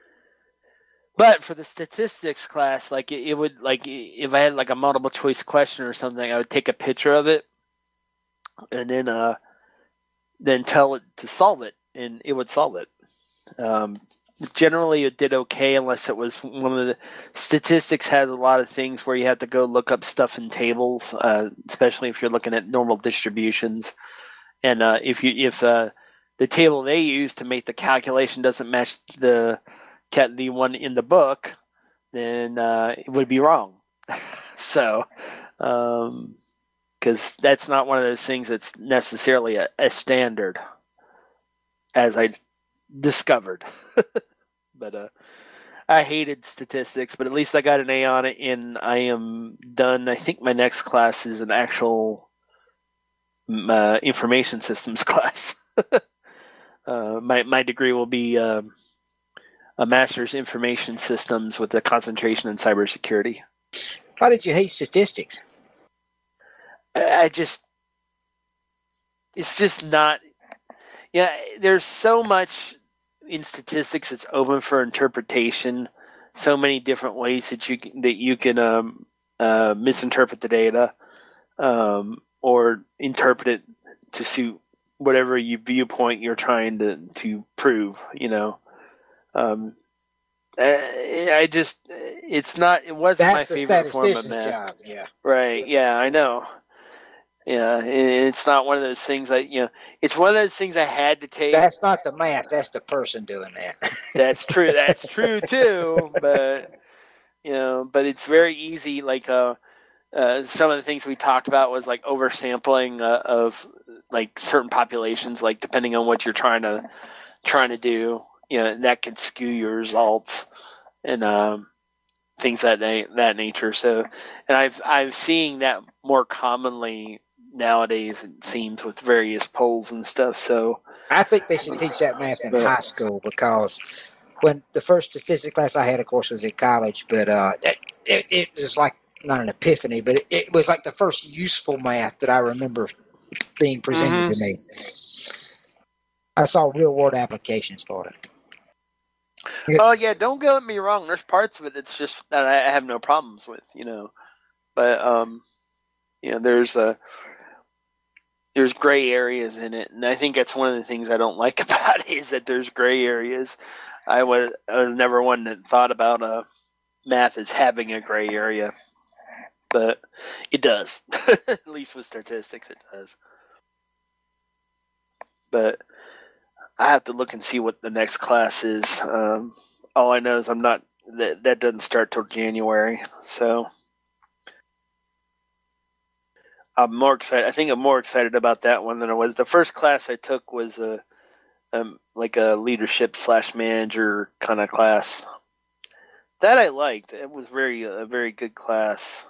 but for the statistics class, like it, it would like if I had like a multiple choice question or something, I would take a picture of it and then uh then tell it to solve it, and it would solve it. Um, generally, it did okay unless it was one of the statistics has a lot of things where you have to go look up stuff in tables, uh, especially if you're looking at normal distributions. And uh, if you if uh, the table they use to make the calculation doesn't match the the one in the book, then uh, it would be wrong. So, um, because that's not one of those things that's necessarily a, a standard, as I discovered. But uh, I hated statistics, but at least I got an A on it, and I am done. I think my next class is an actual uh, information systems class. uh, my my degree will be um, a master's information systems with a concentration in cybersecurity. Why did you hate statistics? I, I just, it's just not. Yeah, there's so much in statistics that's open for interpretation. So many different ways that you can, that you can um, uh, misinterpret the data. Um, or interpret it to suit whatever you viewpoint you're trying to, to prove, you know. Um, I, I just, it's not, it wasn't That's my the favorite form of statistician's math. job, yeah. Right, yeah, I know. Yeah, it, it's not one of those things I, you know, it's one of those things I had to take. That's not the math, that's the person doing that. That's true, that's true too, but, you know, but it's very easy, like, uh, Uh, some of the things we talked about was like oversampling uh, of like certain populations, like depending on what you're trying to trying to do, you know, that can skew your results and um, things that na- that nature. So, and I've I've seen that more commonly nowadays. It seems with various polls and stuff. So, I think they should teach that math in high school, because when the first statistics class I had, of course, was in college, but uh, it, it, it was like not an epiphany, but it, it was like the first useful math that I remember being presented Mhm. to me. I saw real world applications for it. oh yeah, don't get me wrong. There's parts of it that's just that I have no problems with, you know. But um, You know, there's a there's gray areas in it, and I think that's one of the things I don't like about it is that there's gray areas. I was I was never one that thought about uh, math as having a gray area, but it does. At least with statistics, it does. But I have to look and see what the next class is. Um, all I know is I'm not that that doesn't start till January, so I'm more excited. I think I'm more excited about that one than I was. The first class I took was a um, like a leadership slash manager kind of class that I liked. It was very a very good class,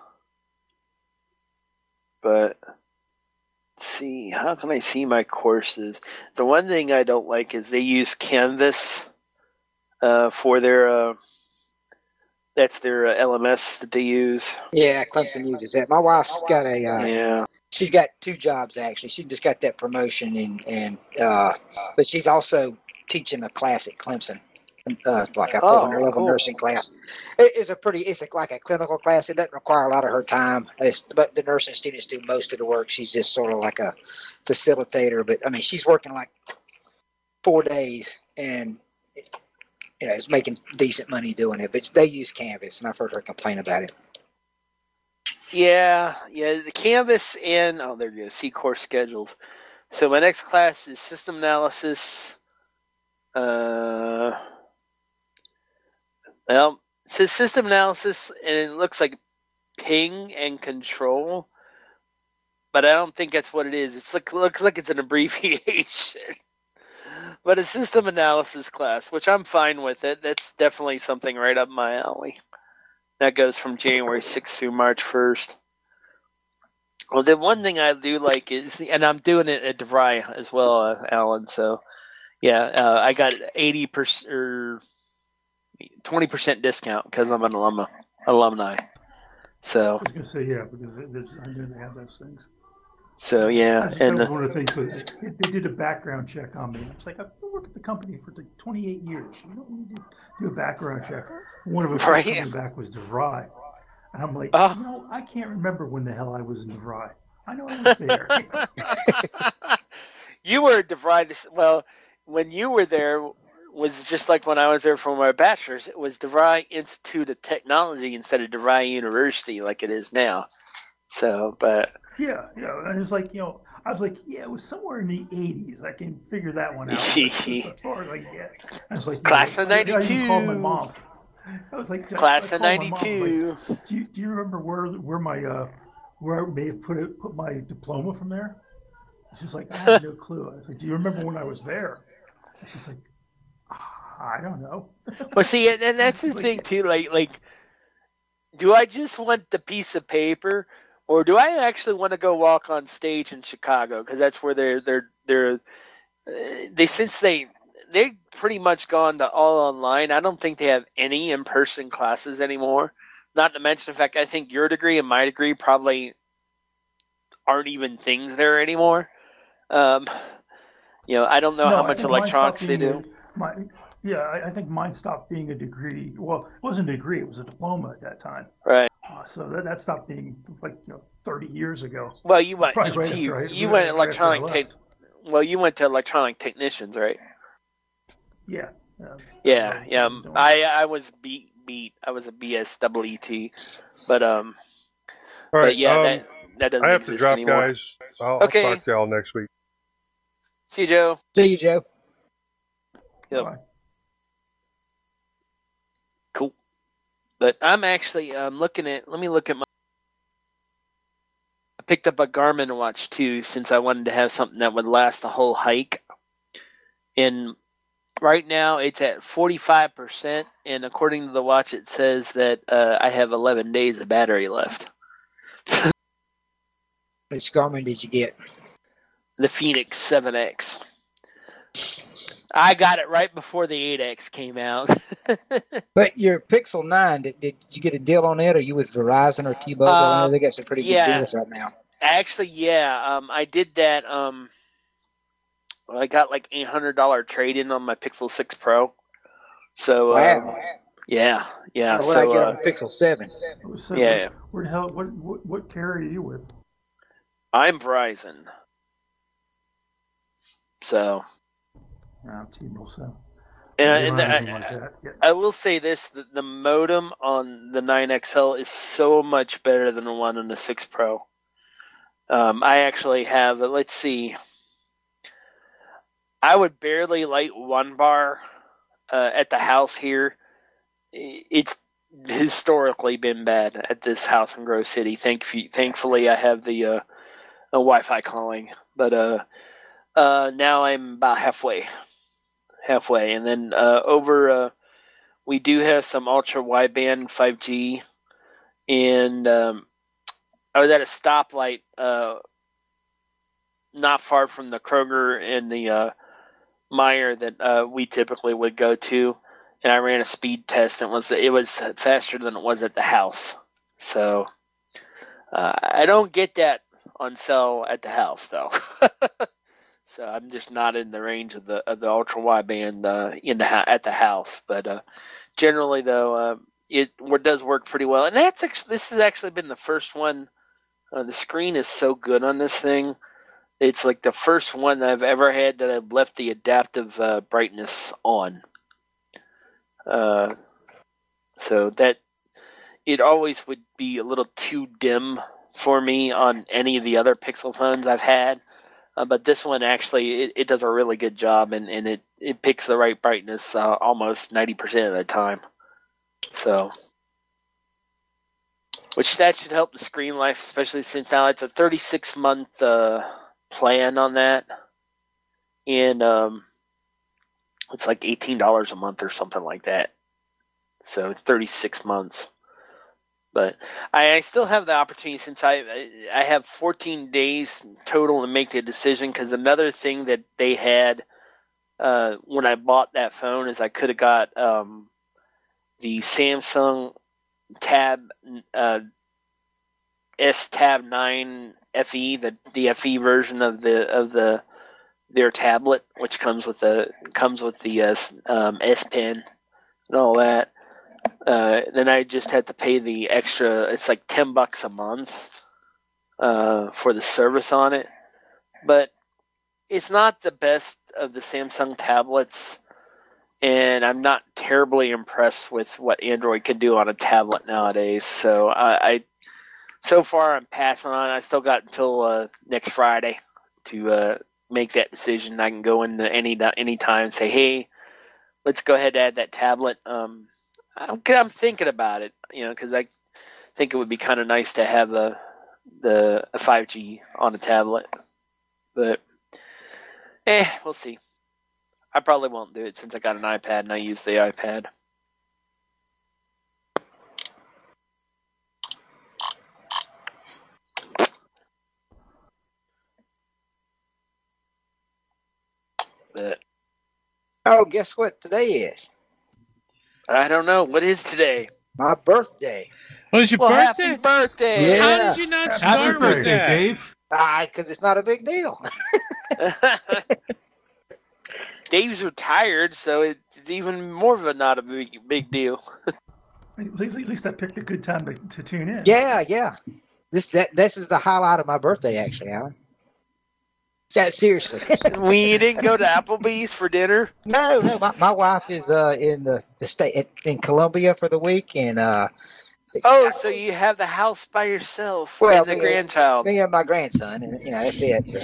but. See, how can I see my courses? The one thing I don't like is they use Canvas uh, for their uh, that's their uh, L M S that they use. Yeah, Clemson uses that. My wife's got a uh, Yeah. she's got two jobs actually. She just got that promotion and and uh, but she's also teaching a class at Clemson. Uh, like a Oh, four hundred level cool. nursing class. It is a pretty, it's a, like a clinical class. It doesn't require a lot of her time. It's, but the nursing students do most of the work. She's just sort of like a facilitator. But I mean, she's working like four days and you know, is making decent money doing it. But they use Canvas, and I've heard her complain about it. Yeah, yeah, the Canvas and oh, there you go. See course schedules. So my next class is system analysis. Uh, well, it says system analysis, and it looks like ping and control, but I don't think that's what it is. It's look looks like it's an abbreviation. But a system analysis class, which I'm fine with it. That's definitely something right up my alley. That goes from January sixth through March first. Well, the one thing I do like is, and I'm doing it at DeVry as well, uh, Alan. So, yeah, uh, I got eighty percent or twenty percent discount because I'm an alumna, alumni. So, I was going to say, yeah, because there's, I knew they have those things. so yeah, That and was uh, one of the things. That they, they did a background check on me. I was like, I've worked at the company for like twenty-eight years. You don't need to do a background check. One of them Right. coming back was DeVry. And I'm like, Oh. you know, I can't remember when the hell I was in DeVry. I know I was there. you were DeVry. Well, when you were there was just like when I was there for my bachelor's. It was DeVry Institute of Technology instead of DeVry University, like it is now. So, but yeah, yeah. And it was like, you know, I was like, yeah, it was somewhere in the eighties. I can figure that one out. Or like, yeah. I was like, Class yeah, of I, I even called my ninety-two. mom. I was like, Class I of called my mom, I was ninety-two. like, do you do you remember where where my uh where I may have put it put my diploma from there? She's like, I have no clue. I was like, do you remember when I was there? And she's like, I don't know. Well, see, and, and that's the It's like- thing too. Like, like, do I just want the piece of paper, or do I actually want to go walk on stage in Chicago? Because that's where they're they're they're uh, they since they they pretty much gone to all online. I don't think they have any in person classes anymore. Not to mention the fact I think your degree and my degree probably aren't even things there anymore. Um, you know, I don't know No, how I much think mine electronics stopped they being do. a- my, yeah, I, I think mine stopped being a degree. Well, it wasn't a degree; it was a diploma at that time. Right. Uh, so that, that stopped being like you know thirty years ago. Well, you went Probably right E T. after I- you right- went right after I electronic. Te- left. well, you went to electronic technicians, right? Yeah. Yeah. Yeah, yeah. Um, um, I I was beat beat. I was a B S double E T, but um, All right. but yeah, um, that that doesn't I have to exist drop, anymore. guys. I'll, Okay. I'll talk to y'all next week. See you, Joe. See you, Joe. Yep. Bye. Cool. But I'm actually um looking at. Let me look at my. I picked up a Garmin watch too, since I wanted to have something that would last the whole hike. And right now it's at forty-five percent, and according to the watch, it says that uh, I have eleven days of battery left. Which Garmin did you get? The Phoenix seven X. I got it right before the eight X came out. But your Pixel nine, did, did you get a deal on it? Are you with Verizon or T-Mobile? I know Um, they got some pretty yeah. good deals right now. Actually, yeah, um, I did that. Um, I got like eight hundred dollars trade-in on my Pixel six Pro. So, um, Wow. yeah, yeah. What did I So, get uh, on the Pixel seven? So yeah. Where the hell? What what what carrier are you with? I'm Verizon. So. Yeah, T-Mobile. So. And, They and don't have I, anything like that yet. I will say this: the, the modem on the nine X L is so much better than the one on the six Pro. Um, I actually have. Let's see. I would barely light one bar uh, at the house here. It's historically been bad at this house in Grove City. Thank, thankfully, I have the uh, Wi-Fi calling, but uh, uh, now I'm about halfway, halfway, and then uh, over. Uh, we do have some ultra wideband five G, and um, I was at a stoplight uh, not far from the Kroger and the uh, Meijer that uh, we typically would go to, and I ran a speed test, and it was it was faster than it was at the house. So uh, I don't get that on cell at the house though. So I'm just not in the range of the of the ultra wideband uh, in the ha- at the house. But uh, generally though, uh, it does work pretty well, and that's actually, this has actually been the first one. Uh, the screen is so good on this thing. It's like the first one that I've ever had that I've left the adaptive uh, brightness on. Uh, so that it always would be a little too dim for me on any of the other Pixel phones I've had. Uh, but this one actually, it, it does a really good job, and, and it, it picks the right brightness uh, almost ninety percent of the time. So, which that should help the screen life, especially since now it's a thirty-six month uh, plan on that, and um, it's like eighteen dollars a month or something like that. So it's thirty-six months. But I, I still have the opportunity, since I I have fourteen days total to make the decision, because another thing that they had uh, when I bought that phone is I could have got um, the Samsung Tab uh, S Tab nine F E, the the F E version of the of the their tablet, which comes with the comes with the uh, um, S Pen and all that. Uh, then I just had to pay the extra. It's like ten bucks a month uh, for the service on it, but it's not the best of the Samsung tablets, and I'm not terribly impressed with what Android can do on a tablet nowadays. So I, I so far I'm passing on. I still got until uh, next Friday to uh, make that decision. I can go into any any time and say, hey, let's go ahead and add that tablet. Um, I'm, I'm thinking about it, you know, because I think it would be kind of nice to have a the a five G on a tablet. But eh, we'll see. I probably won't do it since I got an iPad and I use the iPad. But oh, guess what today is? I don't know. What is today? My birthday. What is your well, birthday? Happy birthday! Yeah. How did you not Happy start with birthday, that? Dave. Ah, because it's not a big deal. Dave's retired, so it's even more of a not a big big deal. At least, at least I picked a good time to, to tune in. Yeah, yeah. This that this is the highlight of my birthday, actually, Alan. Se- Seriously. We didn't go to Applebee's for dinner. No, no. My, my wife is uh, in the, the state in Columbia for the week, and uh, Oh, so you have the house by yourself Well, and the me- grandchild. me and my grandson, and you know that's it. So.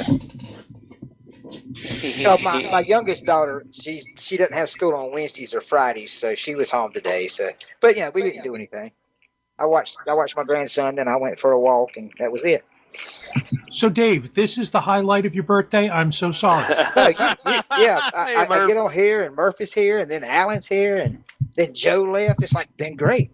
You know, my, my youngest daughter, she she doesn't have school on Wednesdays or Fridays, so she was home today. So, but yeah, we didn't do anything. I watched I watched my grandson, then I went for a walk, and that was it. So, Dave, this is the highlight of your birthday. I'm so sorry. No, you, you, yeah, I, Hey, I, I Murph. get on here, and Murphy's here, and then Alan's here, and then Joe left. It's like been great.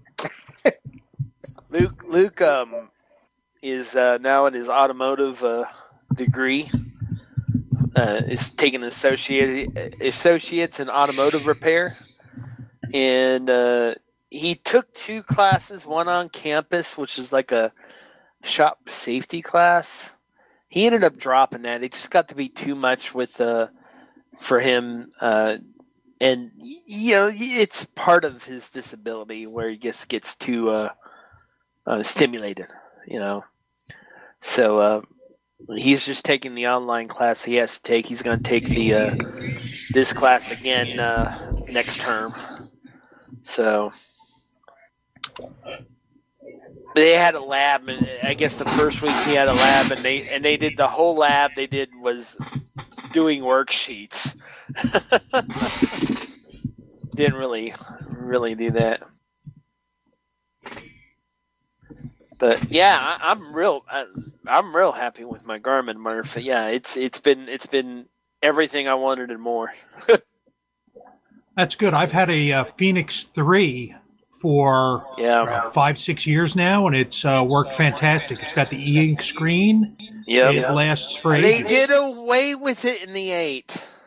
Luke Luke um is uh, now in his automotive uh, degree. Uh, is taking associate associates in automotive repair, and uh, he took two classes, one on campus, which is like a shop safety class. He ended up dropping that. It just got to be too much with uh, for him, uh, and you know it's part of his disability where he just gets too uh, uh, stimulated, you know. So uh, He's just taking the online class he has to take. He's going to take the uh, this class again uh, next term. So they had a lab, and I guess the first week he had a lab, and they and they did the whole lab. They did was doing worksheets. Didn't really really do that. But yeah, I, I'm real. I, I'm real happy with my Garmin, Murph. Yeah, it's it's been it's been everything I wanted and more. That's good. I've had a uh, Phoenix three for yeah uh, five six years now, and it's uh, worked fantastic. It's got the e-ink screen. Yeah, it lasts for ages. They did away with it in the eight.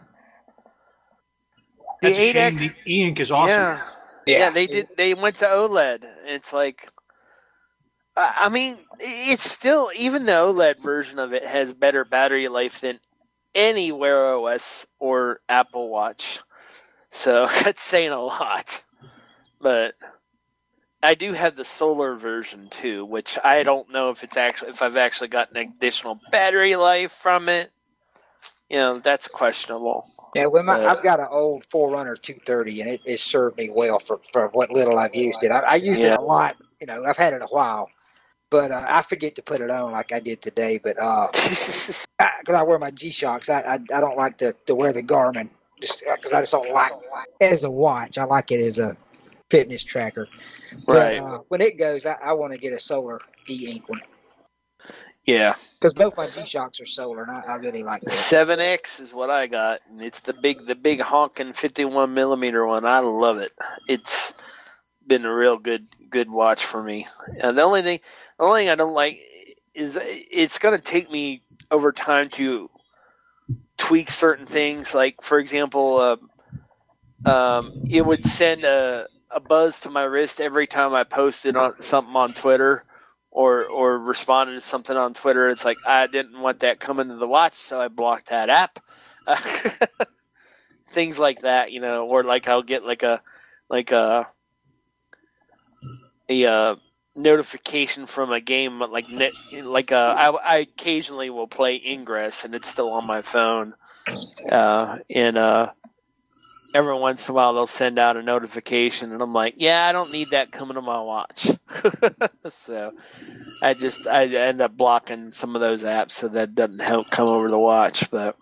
The That's a eight shame. X The e-ink is awesome. Yeah. yeah, yeah. They did. They went to OLED. It's like. I mean, it's still, even the OLED version of it has better battery life than any Wear O S or Apple Watch. So that's saying a lot. But I do have the solar version too, which I don't know if it's actually if I've actually gotten additional battery life from it. You know, that's questionable. Yeah, well, my, But- I've got an old Forerunner two thirty, and it, it served me well for, for what little I've used it. I, I used Yeah. it a lot. You know, I've had it a while. But uh, I forget to put it on like I did today. But because I, 'cause I wear my G-Shocks, I, I I don't like to, to wear the Garmin just because I just don't like it as a watch. I like it as a fitness tracker. Right. But, uh, when it goes, I, I want to get a solar e-ink one Yeah. because both my G-Shocks are solar, and I, I really like that. seven X is what I got, and it's the big, the big honking fifty-one millimeter one. I love it. It's been a real good, good watch for me. And the only thing, the only thing I don't like is it's going to take me over time to tweak certain things. Like, for example, uh, um, it would send a, a buzz to my wrist every time I posted on something on Twitter. Or, or responded to something on Twitter. It's like, I didn't want that coming to the watch, so I blocked that app. Things like that, you know, or like I'll get like a, like a, a uh, notification from a game, like net, like a, I, I occasionally will play Ingress, and it's still on my phone, uh, and uh, every once in a while they'll send out a notification, and I'm like, yeah, I don't need that coming to my watch. So I just I end up blocking some of those apps so that doesn't help come over the watch. But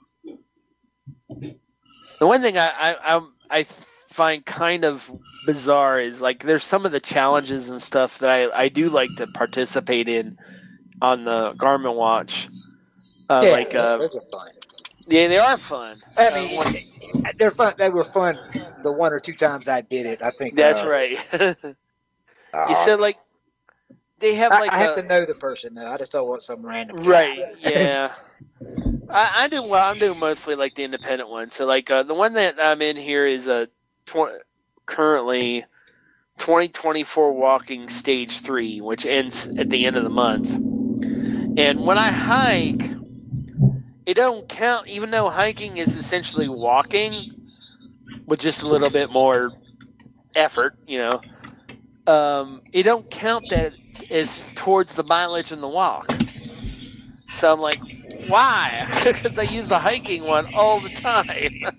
the one thing I I, I, I find kind of bizarre is like there's some of the challenges and stuff that I, I do like to participate in on the Garmin watch. Uh, Yeah, like uh, those are fun. yeah, they are fun. I Uh, mean, one- they're fun. They were fun the one or two times I did it. I think that's uh, right. You uh, said like they have I, like I have a- to know the person though. I just don't want some random guy. Right. Yeah. I, I do well. I'm doing mostly like the independent one. So like uh, the one that I'm in here is a tw- currently twenty twenty-four walking stage three, which ends at the end of the month. And when I hike, it don't count. Even though hiking is essentially walking, with just a little bit more effort, you know. Um, it don't count that as towards the mileage in the walk. So I'm like, why? Because I use the hiking one all the time.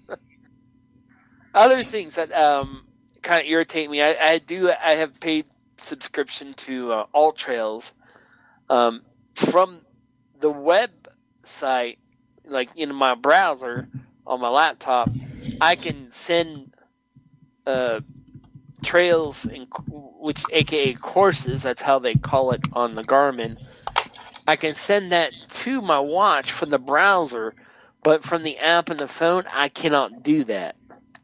Other things that um, kind of irritate me, I, I do. I have paid subscription to uh, Alt Trails um, from the website, like in my browser on my laptop. I can send uh, trails, in, which A K A courses. That's how they call it on the Garmin. I can send that to my watch from the browser, but from the app and the phone, I cannot do that.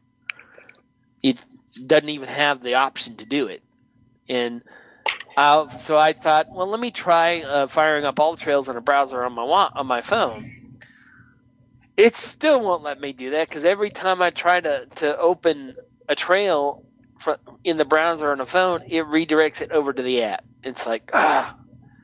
It doesn't even have the option to do it. And I'll, so I thought, well, let me try uh, firing up all the trails in a browser on my wa- on my phone. It still won't let me do that because every time I try to, to open a trail fr- in the browser on a phone, it redirects it over to the app. It's like, ah.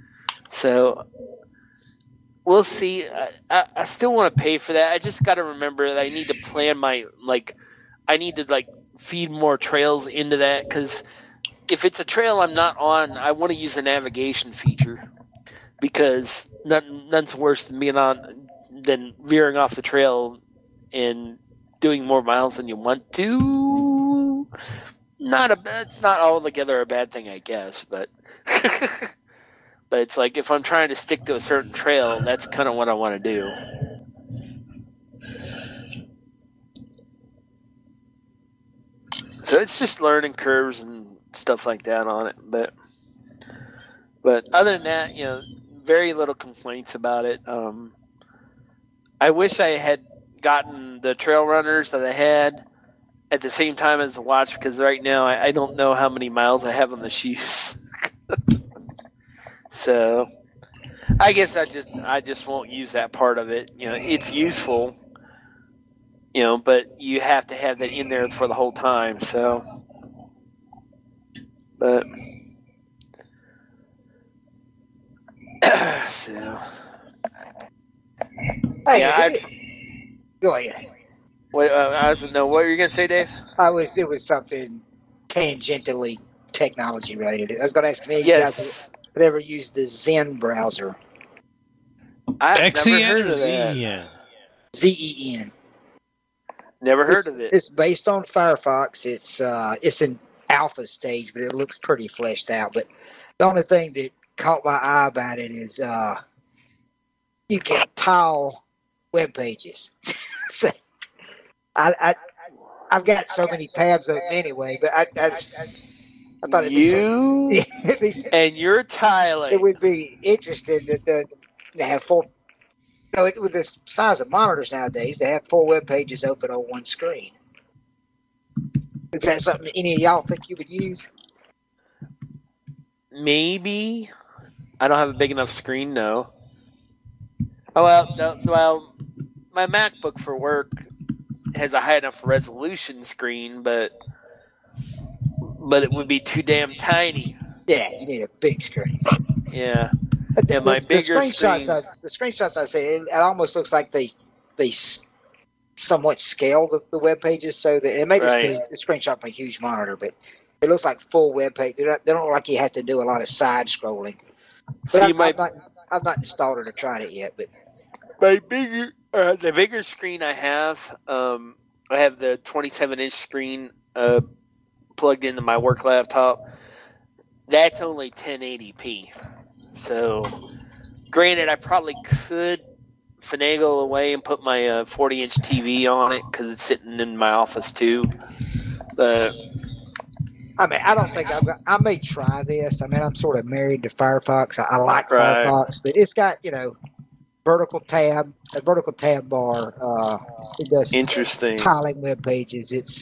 So we'll see. I, I, I still want to pay for that. I just got to remember that I need to plan my, like, I need to, like, feed more trails into that because if it's a trail I'm not on, I want to use the navigation feature. because nothing, nothing's worse than being on than veering off the trail and doing more miles than you want to. Not a bad, it's not altogether a bad thing, I guess, but but it's like if I'm trying to stick to a certain trail, that's kind of what I want to do. So it's just learning curves and stuff like that on it, but but other than that, you know, very little complaints about it. Um, I wish I had gotten the trail runners that I had at the same time as the watch, because right now I, I don't know how many miles I have on the shoes. So I guess I just I just won't use that part of it. You know, it's useful, you know, but you have to have that in there for the whole time. So, but so Hey, yeah, it- I. go ahead. Wait, uh, I was no. What were you gonna say, Dave? I was. It was something tangentially technology related. I was going to ask me, you Yes. guys would ever use the Zen browser? I've X E never N heard or of Z that. E N? Z E N. Never heard It's, of it. it's based on Firefox. It's uh, it's in alpha stage, but it looks pretty fleshed out. But the only thing that caught my eye about it is uh, you can tile web pages. So, I, I I've got so many tabs open anyway, but I I, just, I thought it'd be, so, You it'd be and you're tiling. it would be interesting that the, they have four. You know, it, with the size of monitors nowadays, they have four web pages open on one screen. Is that something any of y'all think you would use? Maybe. I don't have a big enough screen, no. Oh well, no, well, my MacBook for work has a high enough resolution screen, but but it would be too damn tiny. Yeah, you need a big screen. Yeah. But And my the, bigger the screenshots, screen- I, the screenshots I say, it, it almost looks like they they s- somewhat scale the, the web pages so that it may just be Right. the screenshot from a huge monitor, but it looks like full web page. They don't, they don't look like you have to do a lot of side scrolling. But See, I, my I've not I've not installed it or tried it yet. But my bigger uh, the bigger screen I have, um, I have the twenty-seven inch screen uh, plugged into my work laptop. That's only ten eighty p. So, granted, I probably could finagle away and put my uh, forty inch T V on it because it's sitting in my office too. But I mean, I don't think I've got. I may try this. I mean, I'm sort of married to Firefox. I, I like Right. Firefox, but it's got you know vertical tab, a vertical tab bar. Uh, it does interesting. tiling web pages. It's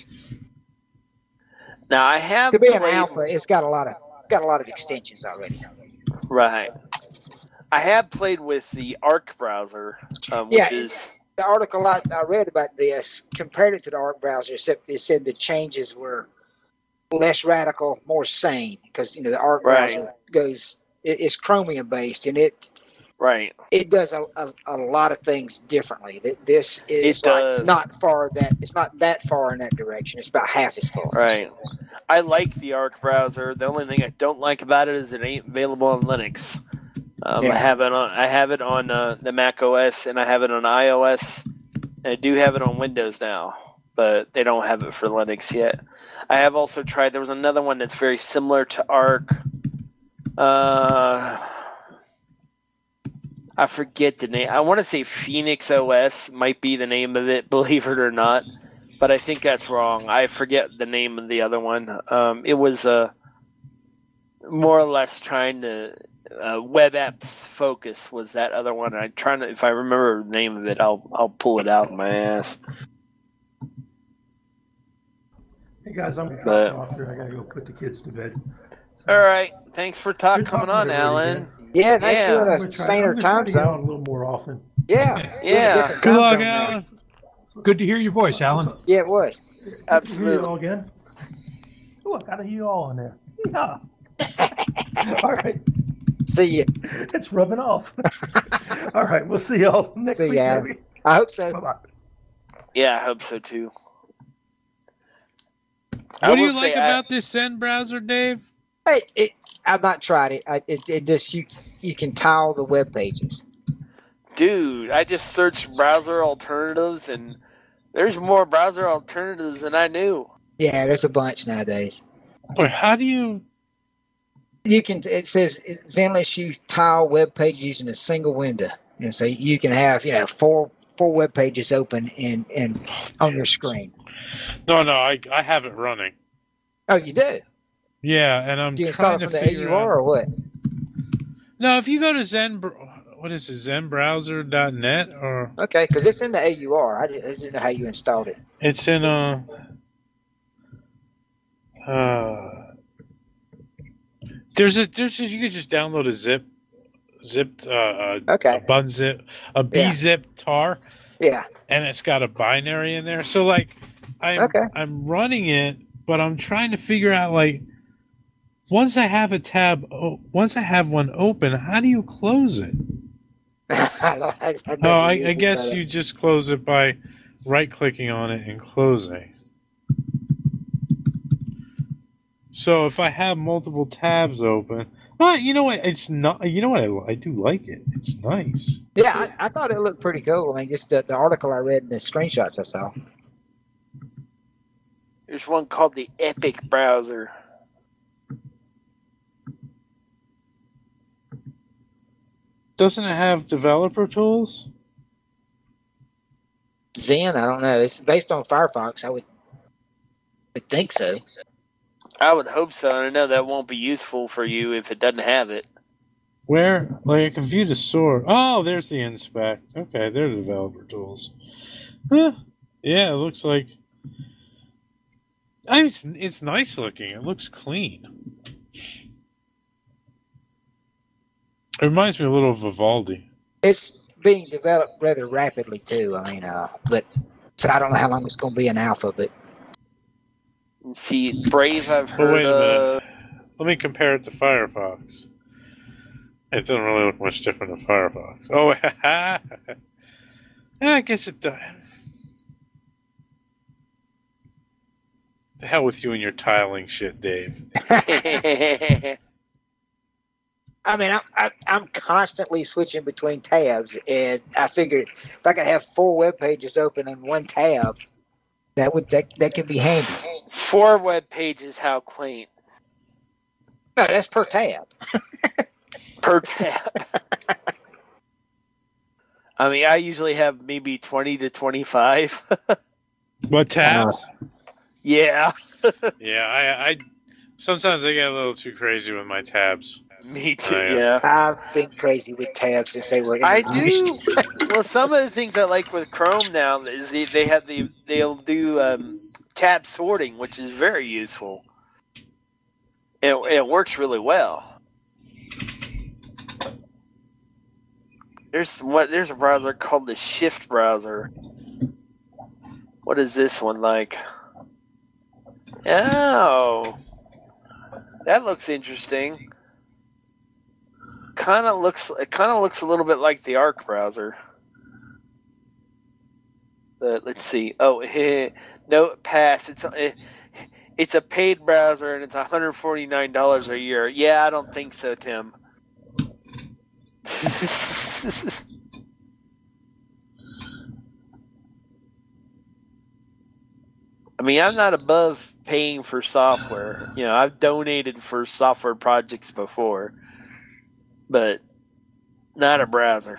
Now I have to be an played- alpha. It's got a lot of it's got a lot of extensions already. Right. I have played with the Arc browser, um, which Yeah. is The article I, I read about this compared it to the Arc browser, except it said the changes were less radical, more sane, because you know the Arc Right. browser goes it, it's Chromium based, and it right. it does a, a, a lot of things differently. Th- This is It like does. not far that it's not that far in that direction. It's about half as far. Right. I like the Arc browser. The only thing I don't like about it is it ain't available on Linux. Um, Yeah. I have it on. I have it on uh, the Mac O S, and I have it on iOS, and I do have it on Windows now, but they don't have it for Linux yet. I have also tried. There was another one that's very similar to Arc. Uh, I forget the name. I want to say Phoenix O S might be the name of it, believe it or not, but I think that's wrong. I forget the name of the other one. Um, it was uh, more or less trying to uh, web apps focus was that other one. I trying to if I remember the name of it, I'll I'll pull it out of my ass. Hey guys, I'm But- dropping off here. I gotta go put the kids to bed. All right, thanks for talk Good coming talking on, to everybody Alan. again. Yeah, thanks Yeah. for I'm a gonna try, saner I'm gonna try time to get on zone. a little more often. Yeah, it was a Yeah. different Good time luck, zone there. Alan. Good to hear your voice, Alan. Yeah, it was. Good to hear Absolutely. you all again. Oh, I got a you all in there. Yeah. All right, See you. it's rubbing off. All right, we'll see y'all next See week, ya. maybe. I hope so. Bye bye. Yeah, I hope so too. I What do will you say like I- about this Zen browser, Dave? Hey, it, I've not tried it. I, it, it just you you can tile the web pages. Dude, I just searched browser alternatives, and there's more browser alternatives than I knew. Yeah, there's a bunch nowadays. But how do you? You can. It says Zen lets you tile web pages using a single window. You know, so you can have you know four four web pages open in in on your screen. No, no, I I have it running. Oh, you do? Yeah, and I'm Do you install trying it from to the A figure U R out. or what? No, if you go to Zen, what is it, zen browser dot net or Okay, because it's in the A U R. I didn't, I didn't know how you installed it. it's in a. Uh, there's a there's a, you could just download a zip, zipped uh, uh Okay. a bun zip, a bzip tar, Yeah. and it's got a binary in there. So like, I'm Okay. I'm running it, but I'm trying to figure out like, once I have a tab, oh, once I have one open, how do you close it? I, don't- I, I Oh, never I, used I it, guess so I you just close it by right clicking on it and closing. So if I have multiple tabs open, well, you know what? It's not. You know what? I, I do like it. It's nice. don't- Yeah, I, I thought it looked pretty cool. I mean, just the, the article I read and the screenshots I saw. There's one called the Epic browser. Doesn't it have developer tools? Zen, I don't know. It's based on Firefox. I would, would think so. I would hope so. And I know that won't be useful for you if it doesn't have it. Where? Like I can view the source. Oh, there's the inspect. Okay, they're the developer tools. Huh. Yeah, it looks like. I mean, it's, it's nice looking. It looks clean. It reminds me a little of Vivaldi. It's being developed rather rapidly too. I mean, uh, but so I don't know how long it's going to be in alpha, but See, Brave, I've But heard wait a of. minute. Let me compare it to Firefox. It doesn't really look much different than Firefox. Oh, yeah, I guess it does. The hell with you and your tiling shit, Dave. I mean, I'm I, I'm constantly switching between tabs, and I figured if I could have four web pages open in one tab, that would that that could be handy. Four web pages, how quaint. No, that's per tab. Per tab. I mean, I usually have maybe twenty to twenty-five. What tabs? Yeah. Yeah, I, I sometimes I get a little too crazy with my tabs. Me too, I, uh, yeah. I've been crazy with tabs since they were I introduced. do. Well, some of the things I like with Chrome now is they, they have the they'll do um, tab sorting, which is very useful. It, it works really well. There's what there's a browser called the Shift browser. What is this one like? Oh, that looks interesting. Kind of looks it kind of looks a little bit like the Arc browser. But let's see. Oh, no, pass. It's a, it's a paid browser and it's one hundred forty-nine dollars a year. Yeah, I don't think so, Tim. I mean, I'm not above paying for software. You know, I've donated for software projects before, but not a browser.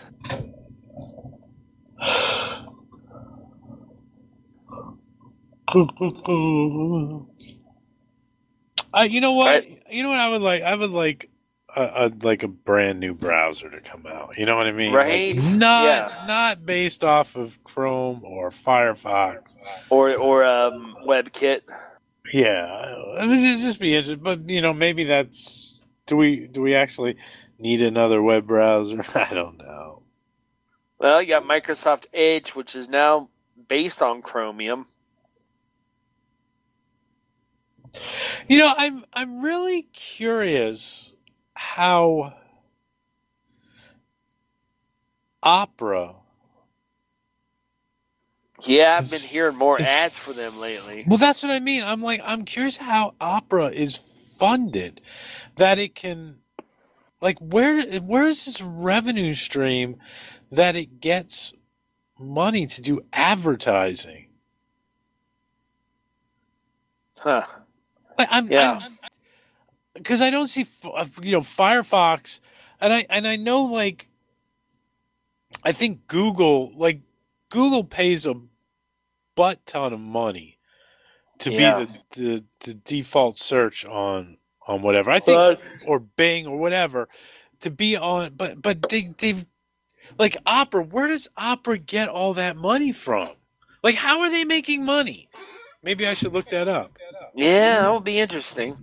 Uh, you know what? Right. You know what I would like? I would like a, a like a brand new browser to come out. You know what I mean? Right? Like, not Yeah. not based off of Chrome or Firefox. or or um, WebKit. Yeah, I mean, it'd just be interesting. But you know, maybe that's do we do we actually need another web browser? I don't know. Well, you got Microsoft Edge, which is now based on Chromium. You know, I'm I'm really curious how Opera. Yeah, I've been hearing more ads for them lately. Well, that's what I mean. I'm like, I'm curious how Opera is funded that it can, like, where where is this revenue stream that it gets money to do advertising? Huh. Like, I'm, Yeah. because I don't see, you know, Firefox, and I and I know, like, I think Google, like, Google pays a butt ton of money to Yeah. be the, the the default search on on whatever. I think, But- or Bing or whatever, to be on. But but they they've like Opera. Where does Opera get all that money from? Like, how are they making money? Maybe I should look that up. Yeah, that would be interesting.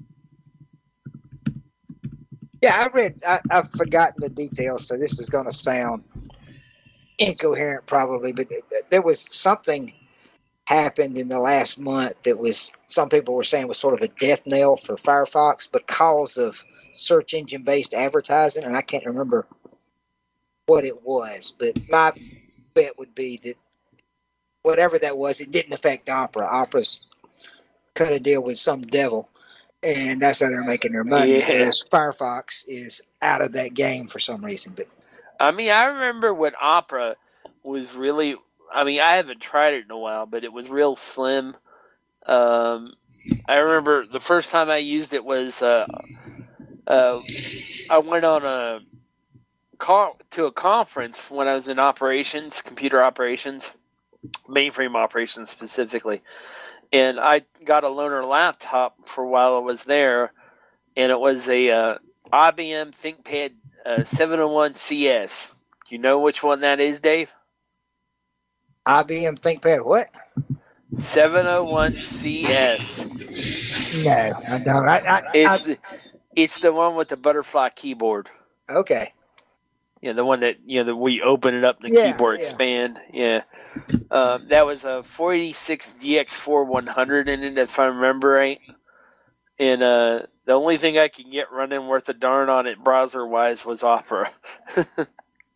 Yeah, I read. I, I've forgotten the details, so this is going to sound incoherent, probably. But th- th- there was something happened in the last month that was some people were saying was sort of a death knell for Firefox because of search engine based advertising, and I can't remember what it was. But my bet would be that whatever that was, it didn't affect Opera. Opera's cut a deal with some devil. And that's how they're making their money. Yeah. Whereas Firefox is out of that game for some reason. But I mean, I remember when Opera was really. I mean, I haven't tried it in a while, but it was real slim. Um, I remember the first time I used it was uh, uh, I went on a call to a conference when I was in operations, computer operations, mainframe operations specifically. And I got a loaner laptop for while I was there, and it was a uh, I B M ThinkPad uh, seven oh one C S. Do you know which one that is, Dave? I B M ThinkPad, what? seven oh one C S. No, I don't. I, I, It's I, the, it's the one with the butterfly keyboard. okay. Yeah, the one that you know that we open it up, and the Yeah, keyboard yeah. expand. Yeah, um, that was a four eighty-six D X four one hundred in it, if I remember right. And uh, the only thing I could get running worth a darn on it browser wise was Opera. it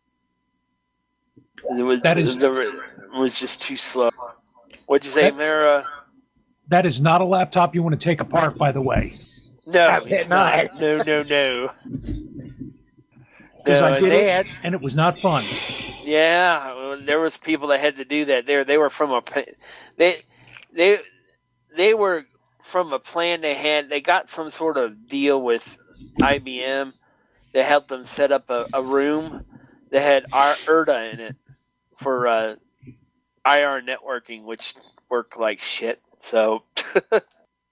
was That is- the, it was just too slow. What'd you say, That- Mara? That is not a laptop you want to take apart, by the way. No, I bet it's not. not. No, no, no. Because No, I and did they it, had- and it was not fun. Yeah, well, there was people that had to do that. They they were from a pa- they they they were from a plan they had. They got some sort of deal with I B M that helped them set up a, a room that had our I R D A in it for uh, I R networking, which worked like shit. So, but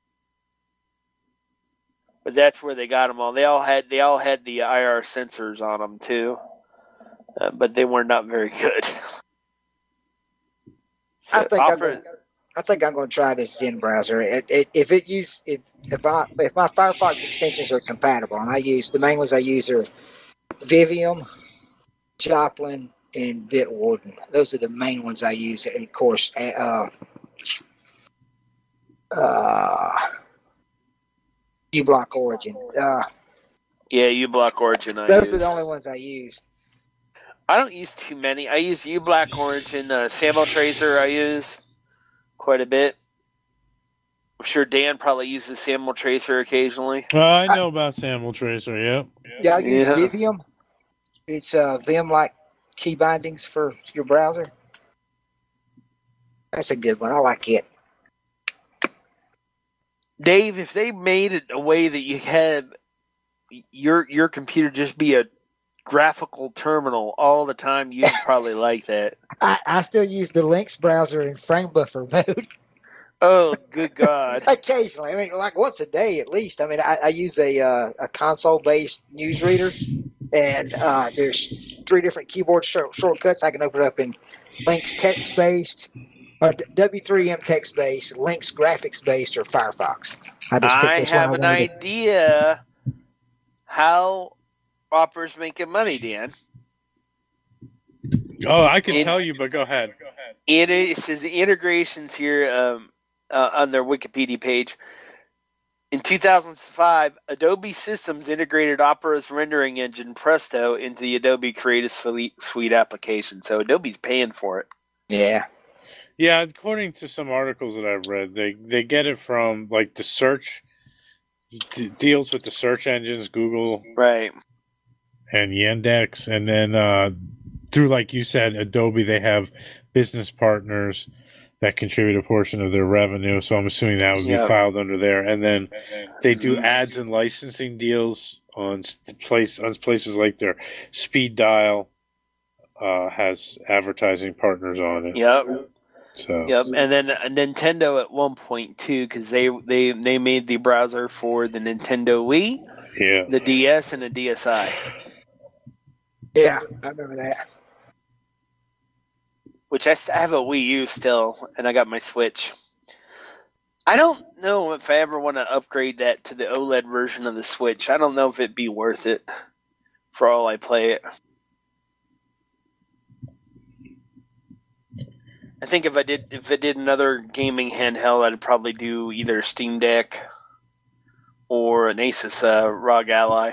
that's where they got them all. They all had they all had the I R sensors on them too. Uh, but they were not very good. So I think I'm Opera- gonna, I think I'm going to try this Zen browser. It, it, if it use if if I if my Firefox extensions are compatible, and I use the main ones I use are Vivium, Joplin, and Bitwarden. Those are the main ones I use. And of course, uh, uh, uBlock Origin. Uh, yeah, uBlock Origin. I those are use. the only ones I use. I don't use too many. I use uBlock Origin, uh, Sample Tracer. I use quite a bit. I'm sure Dan probably uses Sample Tracer occasionally. Uh, I know about Sample Tracer. Yep. Yeah, I use Yeah. Vivium. It's uh, Vim-like key bindings for your browser. That's a good one. I like it. Dave, if they made it a way that you had your your computer just be a graphical terminal all the time, you'd probably like that. I, I still use the Lynx browser in frame buffer mode. Oh, good God. Occasionally, I mean, like once a day at least. I mean, I, I use a uh, a console-based newsreader, and uh, there's three different keyboard short, shortcuts. I can open it up in Lynx text-based, or W three M text-based, Lynx graphics-based, or Firefox. I just pick I which one have I an want to do. idea how Opera's making money, Dan. Oh, I can In- tell you, but go ahead. It, is, it says the integrations here um, uh, on their Wikipedia page. In two thousand five, Adobe Systems integrated Opera's rendering engine Presto into the Adobe Creative Suite, Suite application. So Adobe's paying for it. Yeah. Yeah, according to some articles that I've read, they they get it from like the search d- deals with the search engines, Google Right. and Yandex, and then uh, through, like you said, Adobe, they have business partners that contribute a portion of their revenue. So I'm assuming that would Yeah. be filed under there. And then they do ads and licensing deals on s- place on places like their Speed Dial uh, has advertising partners on it. Yep. So Yep. And then uh, Nintendo at one point too, because they they they made the browser for the Nintendo Wii, yeah, the D S, and the D S i. Yeah, I remember that. Which I, st- I have a Wii U still, and I got my Switch. I don't know if I ever want to upgrade that to the OLED version of the Switch. I don't know if it'd be worth it for all I play it. I think if I did if I did another gaming handheld, I'd probably do either Steam Deck or an Asus uh, R O G Ally.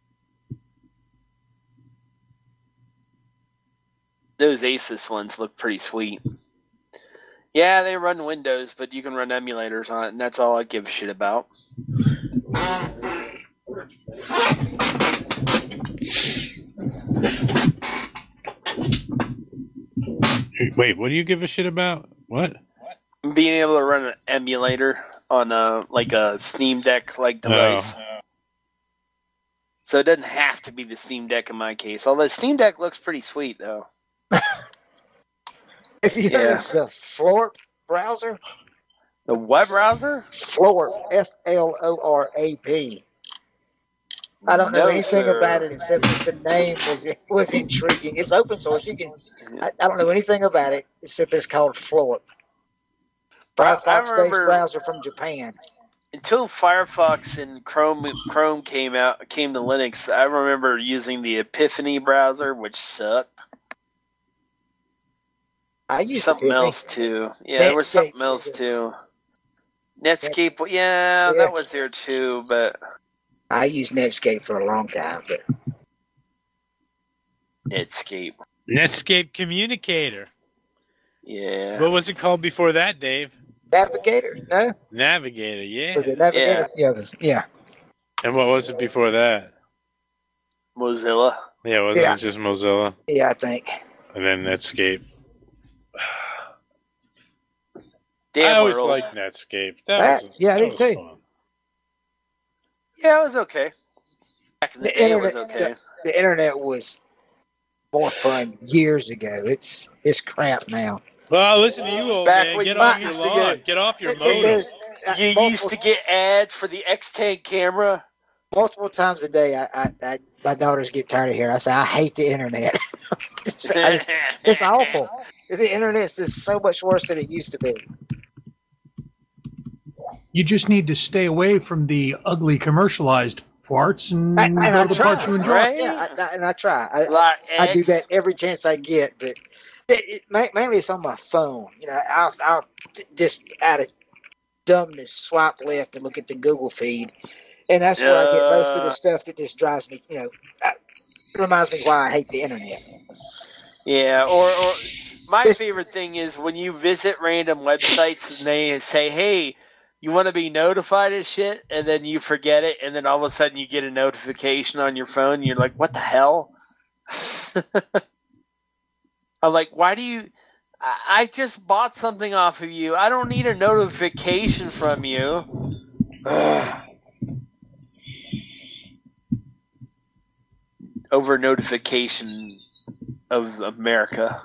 Those Asus ones look pretty sweet. Yeah, they run Windows, but you can run emulators on it, and that's all I give a shit about. wait, what do you give a shit about? What? Being able to run an emulator on a like a Steam Deck like device. Oh. So it doesn't have to be the Steam Deck in my case. Although Steam Deck looks pretty sweet though. If you Yeah. heard of the Florp browser, The web browser? Florp, F L O R A P. I don't know No, anything sir. about it except that the name was was intriguing. It's open source. You can. I, I don't know anything about it except it's called Florp. Firefox-based remember- browser from Japan. Until Firefox and Chrome Chrome came out came to Linux, I remember using the Epiphany browser, which sucked. I used Something Epiphany. else too. Yeah, there was Netscape something else was it. too. Netscape, well, yeah, Yeah. that was there too, but I used Netscape for a long time, but Netscape, Netscape Communicator. yeah. What was it called before that, Dave? Navigator, no? Navigator, yeah. Was it Navigator? Yeah, it was, yeah. And what was it before that? Mozilla. Yeah, wasn't Yeah. it just Mozilla? Yeah, I think. And then Netscape. Damn, I always we're old. liked Netscape. That That- was, yeah, I that did was too. fun. Yeah, it was okay. Back in the, The day, it was internet- okay. The internet was more fun years ago. It's it's crap now. Well, listen to you, old Back man. when Get you off used your to lawn. get- Get off your There- modem. There's uh, You multiple, used to get ads for the X ten camera. multiple times a day. I, I, I my daughters get tired of hearing. I say I hate the internet. it's, I just- it's awful. The internet's just so much worse than it used to be. You just need to stay away from the ugly commercialized parts and I, and go I to the try, parts you enjoy. Right? Yeah, I, I, and I try. I, Like I do X. that every chance I get, but it, it, ma- mainly it's on my phone. You know, I'll, I'll t- just out of dumbness swipe left and look at the Google feed, and that's where I get most of Yeah. the stuff that just drives me. You know, I, it reminds me why I hate the internet. Yeah, or, or my It's- favorite thing is when you visit random websites and they say, "Hey, you want to be notified of shit," and then you forget it, and then all of a sudden you get a notification on your phone, and you're like, "What the hell?" I'm like, "Why do you? I, I just bought something off of you. I don't need a notification from you." Ugh. Over notification of America.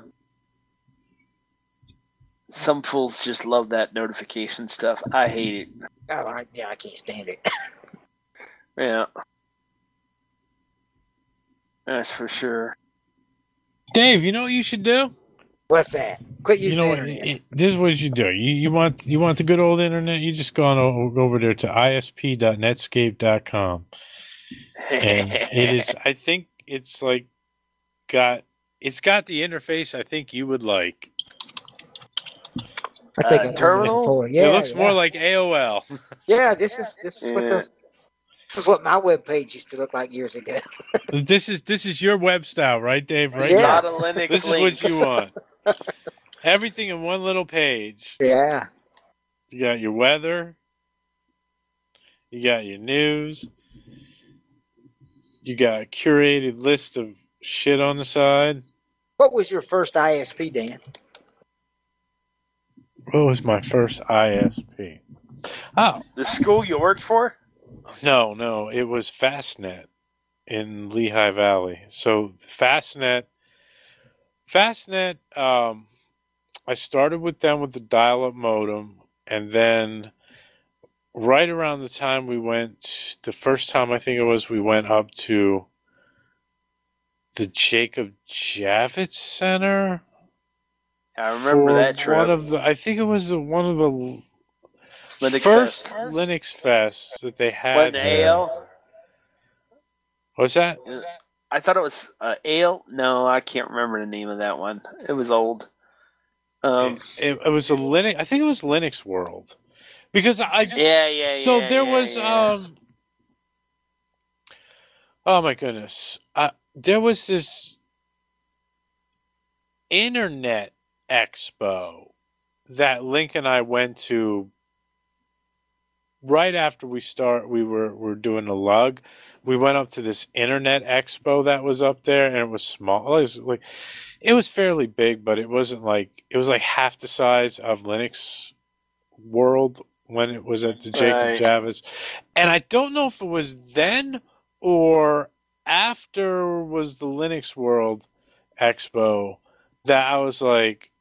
Some fools just love that notification stuff. I hate it. Oh, I, yeah, I can't stand it. Yeah. That's for sure. Dave, you know what you should do? What's that? Quit You using know the what? internet. it- This is what you do. You you want you want the good old internet? You just go on o- go over there to I S P dot netscape dot com, and it is. I think it's like got it's got the interface I think you would like. I think Uh, I've terminal? done it before. Yeah, it looks yeah. more like A O L. Yeah, this is this is what Yeah. the this is what my web page used to look like years ago. This is this is your web style, right, Dave? Right Yeah. now. Not a Linux This is link. what you want. Everything in one little page. Yeah. You got your weather. You got your news. You got a curated list of shit on the side. What was your first I S P, Dan? What was my first I S P? Oh, The school you worked for? no, no. It was Fastnet in Lehigh Valley. So Fastnet, Fastnet, um, I started with them with the dial-up modem, and then right around the time we went, the first time I think it was, we went up to the Jacob Javits Center. I remember for that trip. One of the, I think it was the, one of the Linux first Fest. Linux fests that they had. What, an there. A L? What's that? I thought it was uh, Ale. No, I can't remember the name of that one. It was old. Um, It, it was a Linux. I think it was Linux World, because I. Yeah, yeah, So yeah, there yeah, was yeah. um. Oh my goodness! Uh, there was this internet expo that Link and I went to right after we start. We were were doing a lug. We went up to this internet expo that was up there, and it was small. It was like it was fairly big, but it wasn't like it was like half the size of Linux World when it was at the Jacob Right. Javits. And I don't know if it was then or after was the Linux World Expo that I was like,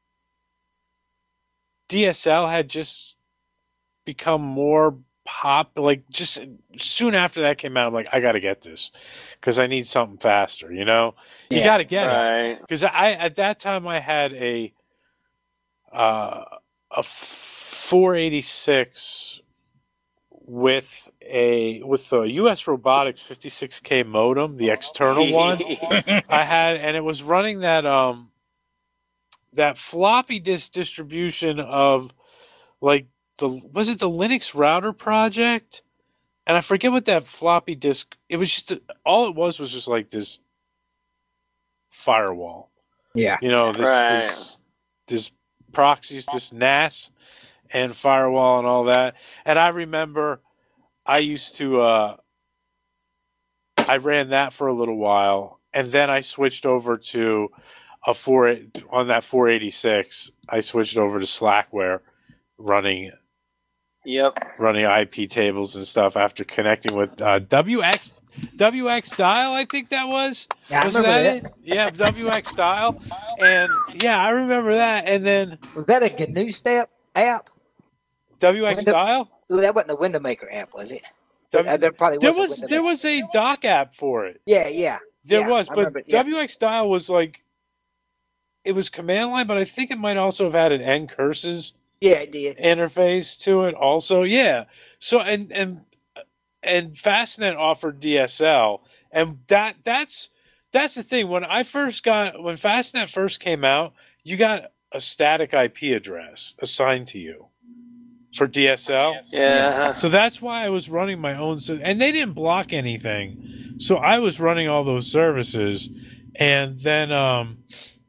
D S L had just become more pop. Like just soon after that came out, I'm like, I got to get this because I need something faster. You know, you Yeah. got to get it Right. because I at that time I had a uh, a four eighty-six with a with the U S Robotics fifty-six K modem, the external one. I had, and it was running that um that floppy disk distribution of like the was it the Linux router project, and I forget what that floppy disk. It was just all it was was just like this firewall. Yeah. You know, this Right. this, this proxies, this N A S and firewall and all that. And I remember I used to uh I ran that for a little while, and then I switched over to a four on that four eighty-six. I switched over to Slackware, running Yep. running I P tables and stuff after connecting with uh, W X W X Dial. I think that was. Yeah, I was remember that, that. it? Yeah, W X Dial, and yeah, I remember that. And then Was that a G N U Step app? W X Window- Dial. Well, that wasn't a window maker app, was it? W- Uh, there probably There was. a was window there maker. was a dock app for it. Yeah, yeah. There yeah, was, I but remember, yeah. W X Dial was like it was command line, but I think it might also have had an N curses Yeah, it did. interface to it also. Yeah. So and and and Fastnet offered D S L, and that that's that's the thing. When I first got when Fastnet first came out, you got a static I P address assigned to you for D S L. Yeah. So that's why I was running my own, ser- and they didn't block anything. So I was running all those services, and then, um,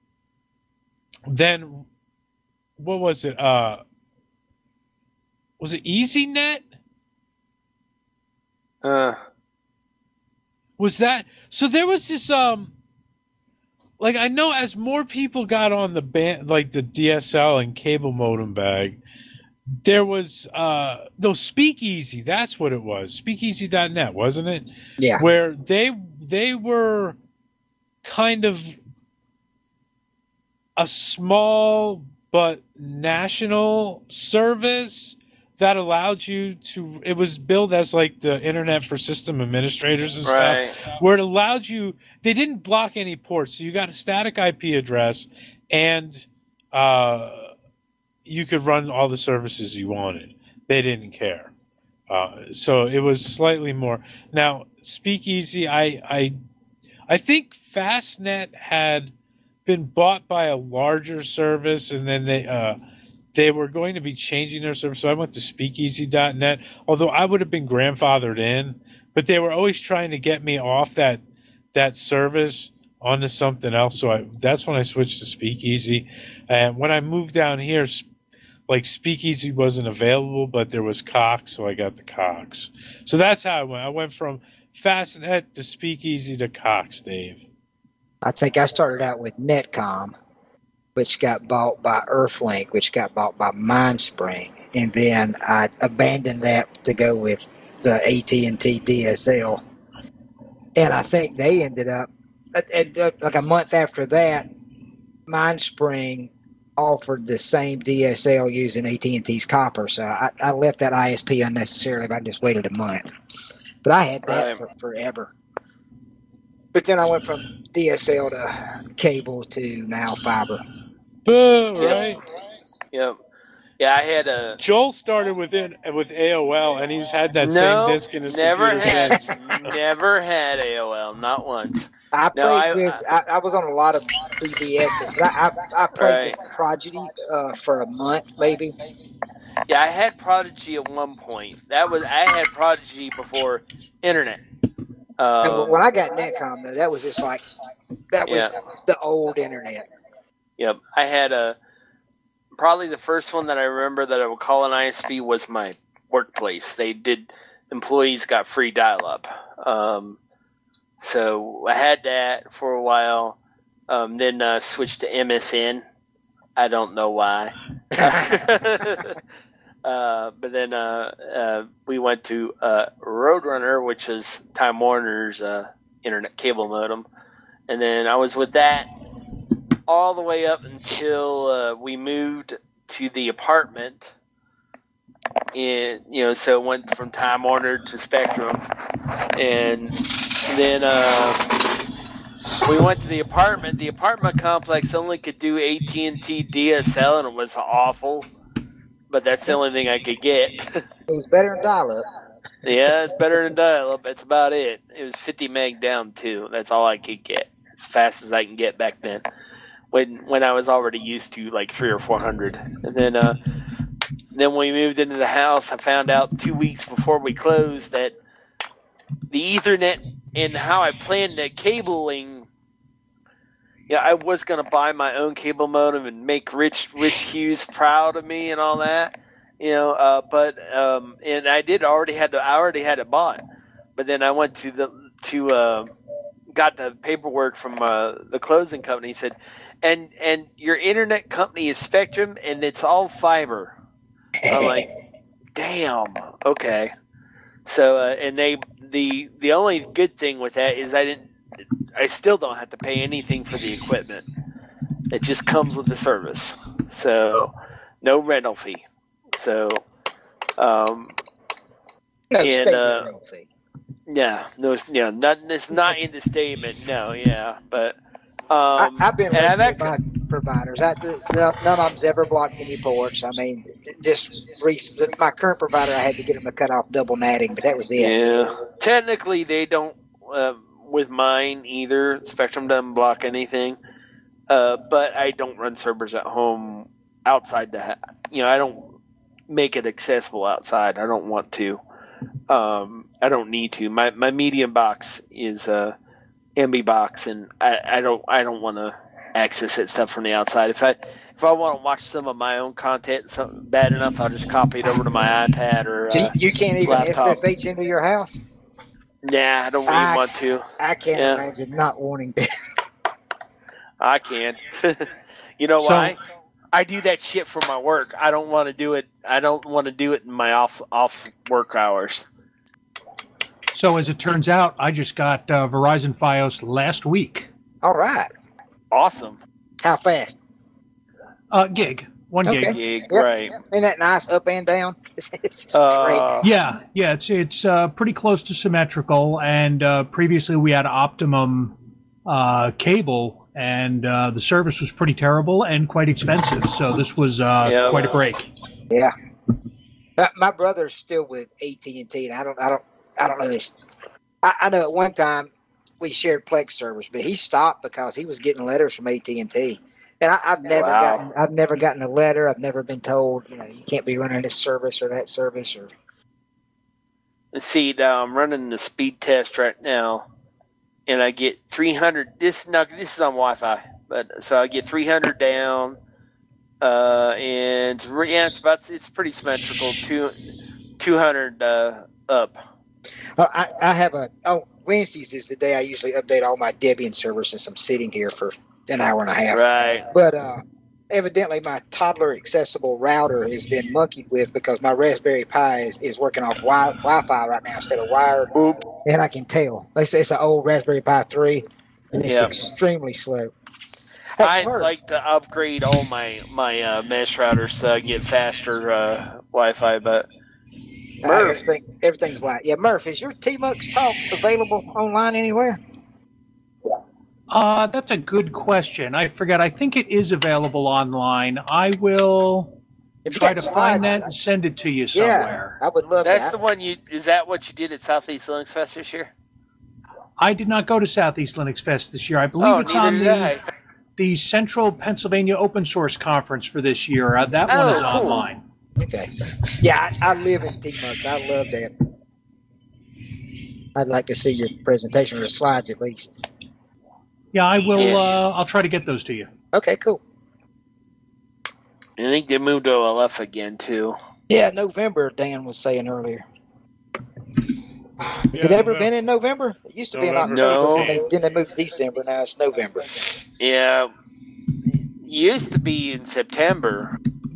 then, what was it? Uh, was it EasyNet? Uh, Was that so? There was this, um, like I know as more people got on the band, like the D S L and cable modem bag, there was uh those Speakeasy. That's what it was. Speakeasy dot net, wasn't it? Yeah. Where they they were kind of a small but national service that allowed you to. It was billed as like the internet for system administrators and right. stuff, where it allowed you. They didn't block any ports, so you got a static I P address, and uh, you could run all the services you wanted. They didn't care. Uh, so it was slightly more. Now, Speakeasy, I, I, I think Fastnet had been bought by a larger service, and then they uh, they were going to be changing their service. So I went to Speakeasy dot net, although I would have been grandfathered in, but they were always trying to get me off that that service onto something else. So I, that's when I switched to Speakeasy. And when I moved down here, like Speakeasy wasn't available, but there was Cox, so I got the Cox. So that's how I went. I went from Fastnet to Speakeasy to Cox, Dave. I think I started out with Netcom, which got bought by Earthlink, which got bought by Mindspring, and then I abandoned that to go with the A T and T D S L. And I think they ended up, at, at, at, like a month after that, Mindspring offered the same D S L using A T and T's copper. So I, I left that I S P unnecessarily, but I just waited a month. But I had that Right. for forever. But then I went from D S L to cable to now fiber. Boo, Yeah. right? Yep. Yeah, I had a Joel started with it, with A O L, and he's had that no, same disc in his never computer had, since. never had A O L, not once. I played No, I- with. I, I was on a lot of B B Ss, but I, I, I played Right. with Prodigy uh, for a month, maybe. Yeah, I had Prodigy at one point. That was I had Prodigy before internet. And Um, when I got Netcom, though, that was just like that was Yeah. the old internet. Yep, I had a probably the first one that I remember that I would call an I S P was my workplace. They did employees got free dial-up, um, so I had that for a while. Um, then uh, switched to M S N. I don't know why. uh, but then uh, uh, we went to uh, Roadrunner, which is Time Warner's uh, internet cable modem, and then I was with that all the way up until uh, we moved to the apartment. And you know, so it went from Time Warner to Spectrum, and then uh, we went to the apartment. The apartment complex only could do A T and T D S L, and it was awful. But that's the only thing I could get. It was better than dial-up. Yeah, it's better than dial-up. That's about it. It was fifty meg down too. That's all I could get, as fast as I can get back then. When when I was already used to like three or four hundred, and then uh, then when we moved into the house, I found out two weeks before we closed that the Ethernet and how I planned the cabling. Yeah, I was gonna buy my own cable modem and make Rich Rich Hughes proud of me and all that, you know. Uh, but um, and I did already had the I already had it bought, but then I went to the to uh, got the paperwork from uh, the closing company. He said, and and your internet company is Spectrum and it's all fiber. I'm like, damn, okay. So uh, and they the the only good thing with that is I didn't. I still don't have to pay anything for the equipment. It just comes with the service. So, no rental fee. So, um, No and, statement uh, rental fee. yeah, no, yeah, not, it's not in the statement, no, yeah, but, I, um, I've been and I've with ac- my providers. I, none none of them's ever blocked any ports. I mean, just recent, my current provider, I had to get them to cut off double natting, but that was it. yeah, technically they don't, uh, with mine either. Spectrum doesn't block anything, uh, but I don't run servers at home outside the ha- you know, I don't make it accessible outside. I don't want to. Um, I don't need to. My my medium box is a M B box, and I, I don't I don't want to access that stuff from the outside. If I if I want to watch some of my own content, something bad enough, I'll just copy it over to my iPad or So uh, you, you can't even laptop. S S H into your house? Nah, I don't even I- want to. I can't Yeah. imagine not wanting to. I can. You know So- why? I do that shit for my work. I don't want to do it. I don't want to do it in my off off work hours. So as it turns out, I just got uh, Verizon Fios last week. All right. Awesome. How fast? Uh, gig, one Okay. gig. Gig, Yep. right? Isn't that nice up and down? It's, it's just Uh, great. Yeah, yeah, it's it's uh, pretty close to symmetrical. And uh, previously we had Optimum uh, cable, and uh, the service was pretty terrible and quite expensive. So this was uh, Yeah. quite a break. Yeah. Uh, my brother's still with A T and T, and I don't, I don't, I don't know this. I, I know at one time we shared Plex servers, but he stopped because he was getting letters from A T and T, and I, I've never Wow. gotten, I've never gotten a letter. I've never been told, you know, you can't be running this service or that service or. Let's see. Now I'm running the speed test right now, and I get three hundred. This now this is on Wi-Fi, but so I get three hundred down, Uh, and re- yeah, it's about it's pretty symmetrical. Two, two hundred uh, up. Uh, I, I have a oh Wednesdays is the day I usually update all my Debian servers since I'm sitting here for an hour and a half. Right. But uh, evidently my toddler accessible router has been monkeyed with because my Raspberry Pi is, is working off wi- Wi-Fi right now instead of wired. Oop. And I can tell. They say it's an old Raspberry Pi three, and it's Yep. extremely slow. Hey, I'd Murph, like to upgrade all my my uh, mesh routers so I get faster uh, Wi-Fi, but uh, Murph. everything, everything's white. Yeah, Murph, is your T-Mux talk available online anywhere? Uh, that's a good question. I forget. I think it is available online. I will If you try got to slides, find that and send it to you somewhere. Yeah, I would love That's that. the one you. Is that what you did at Southeast Linux Fest this year? I did not go to Southeast Linux Fest this year. I believe Oh, it's neither on did the I. the Central Pennsylvania Open Source Conference for this year. Uh, that one Oh, is cool. online. Okay. Yeah, I, I live in T-Mux. I love that. I'd like to see your presentation or the slides at least. Yeah, I will. Yeah. Uh, I'll try to get those to you. Okay, cool. I think they moved to O L F again too. Yeah, November, Dan was saying earlier. Has Yeah, it ever November. been in November? It used to be in November October. No. Then they, then they moved to December. Now it's November. Yeah, used to be in September.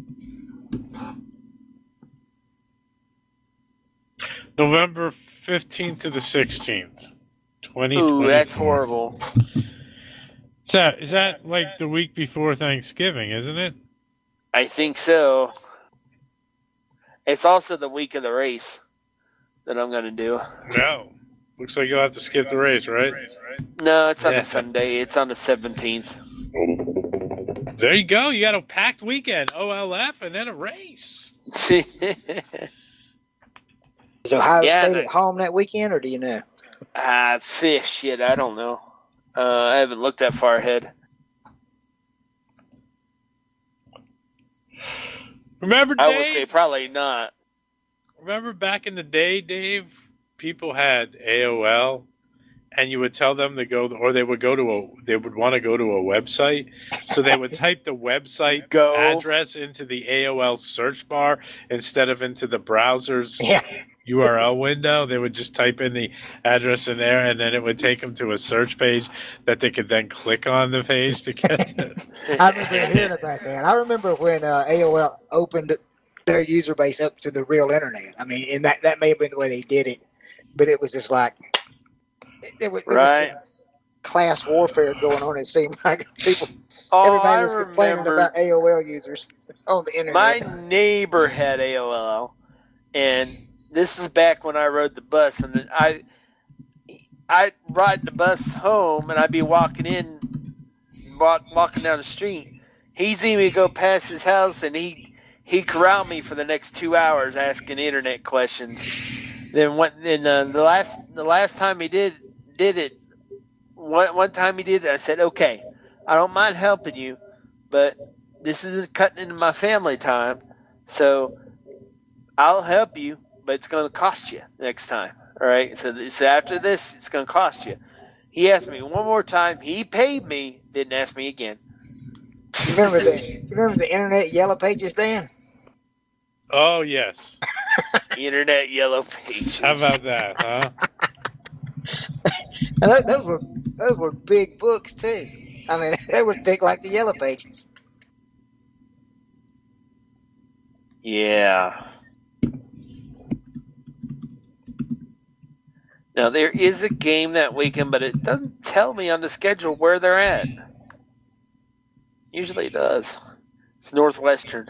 November fifteenth to the sixteenth, twenty twenty. Ooh, that's horrible. Is that, is that like the week before Thanksgiving, isn't it? I think so. It's also the week of the race that I'm gonna do. No. Looks like you'll have to skip the race, right? No, it's on Yeah. a Sunday. It's on the seventeenth. There you go. You got a packed weekend. O L F and then a race. Is Ohio Yeah, State no. at home that weekend, or do you know? Ah, fish. Shit, I don't know. Uh, I haven't looked that far ahead. Remember, I Dave? would say probably not. Remember back in the day, Dave? People had A O L, and you would tell them to go, or they would go to a, they would want to go to a website, so they would type the website Go. address into the A O L search bar instead of into the browser's Yeah. U R L window. They would just type in the address in there, and then it would take them to a search page that they could then click on the page to get to. I remember hearing about that. I remember when uh, A O L opened their user base up to the real internet. I mean, and that, that may have been the way they did it, but it was just like there was, there was Right. some class warfare going on. It seemed like people, Oh, everybody I was complaining remember about A O L users on the internet. my neighbor had A O L, and this is back when I rode the bus, and I I ride the bus home, and I'd be walking in, walk, walking down the street. He'd see me go past his house, and he he corralled me for the next two hours asking internet questions. Then what? Then uh, the last the last time he did did it, one one time he did it, I said, okay, I don't mind helping you, but this is cutting into my family time, so I'll help you, but it's going to cost you next time. All right. So, so after this, it's going to cost you. He asked me one more time. He paid me. Didn't ask me again. You remember the you remember the internet yellow pages, Dan? Oh yes. Internet yellow pages. How about that, huh? And those, those were those were big books too. I mean, they were thick like the yellow pages. Yeah. Now there is a game that weekend, but it doesn't tell me on the schedule where they're at. Usually it does. It's Northwestern.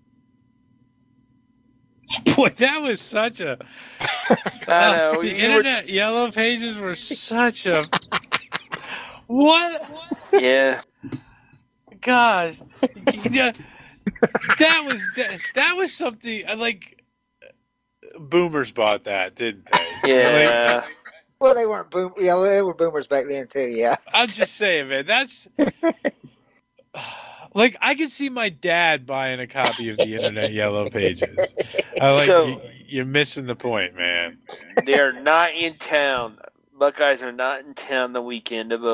Boy, that was such a. I know. The you were- internet yellow pages were such a. What? yeah. Gosh, yeah, that was that, that was something I like. Boomers bought that, didn't they? Yeah. Like, Well, they weren't boom. Yeah, well, they were boomers back then too. Yeah. I'm just saying, man. That's like I could see my dad buying a copy of the internet yellow pages. I like So- you, you're missing the point, man. They're not in town. Buckeyes are not in town the weekend of O L F, so it should be too too bad getting a hotel room. Well, they weren't. They weren't boom. Yeah, they were boomers back then too. Yeah. Yeah. So, so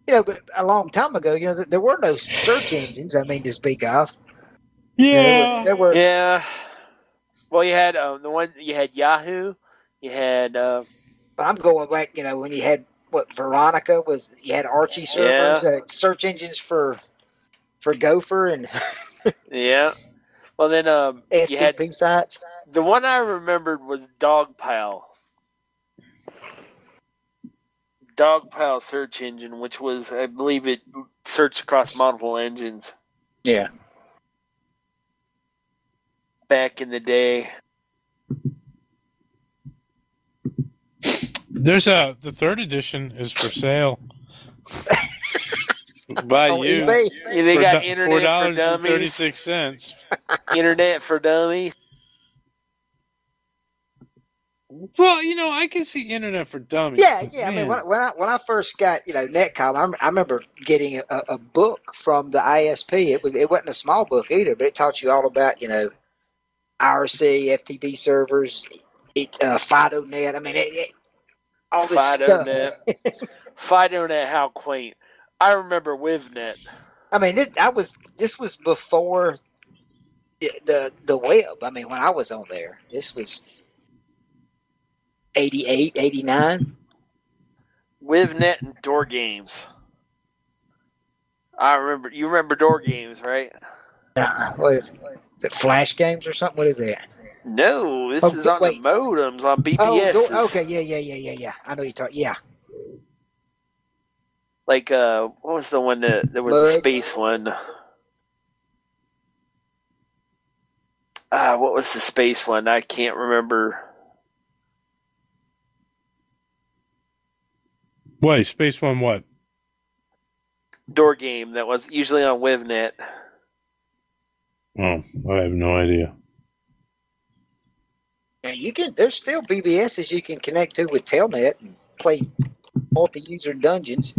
You know, but a long time ago, you know, th- there were no search engines. I mean, to speak of. Yeah. There were. There were Yeah. Well, you had um, the one you had Yahoo. You had. Uh, But I'm going back, you know, when you had what Veronica was, you had Archie servers, Yeah. uh, search engines for for Gopher and yeah. Well, then um, you had F T P sites. the one I remembered was Dogpile. Dogpile search engine, which was, I believe, it searched across multiple engines Yeah. back in the day. There's a the third edition is for sale. By On you. eBay? Yeah, they for got do- internet for four dollars and dummies. thirty-six cents. Internet for dummies. Well, you know, I can see internet for dummies. Yeah, but yeah. I mean, man, when, when I when I first got you know NetCom, I, rem- I remember getting a, a book from the I S P. It was it wasn't a small book either, but it taught you all about you know I R C, F T P servers, it, uh, FidoNet. I mean, it, it, all this stuff. FidoNet. FidoNet, how quaint. I remember WivNet. I mean, this, I was this was before the, the the web. I mean, when I was on there, this was eighty-eight, eighty-nine. WivNet and Door Games. I remember. You remember Door Games, right? Uh, what is, is it? Flash games or something? What is that? No, this Oh, is on wait. the modems on B P Oh, S. do- okay, yeah, yeah, yeah, yeah, yeah. I know you're talking. Yeah, Like, uh, what was the one that there was Bugs. a space one? Ah, what was the space one? I can't remember. wait, Space One what? Door game that was usually on WivNet. Oh, I have no idea. and you can. There's still B B Ss you can connect to with Telnet and play multi-user dungeons.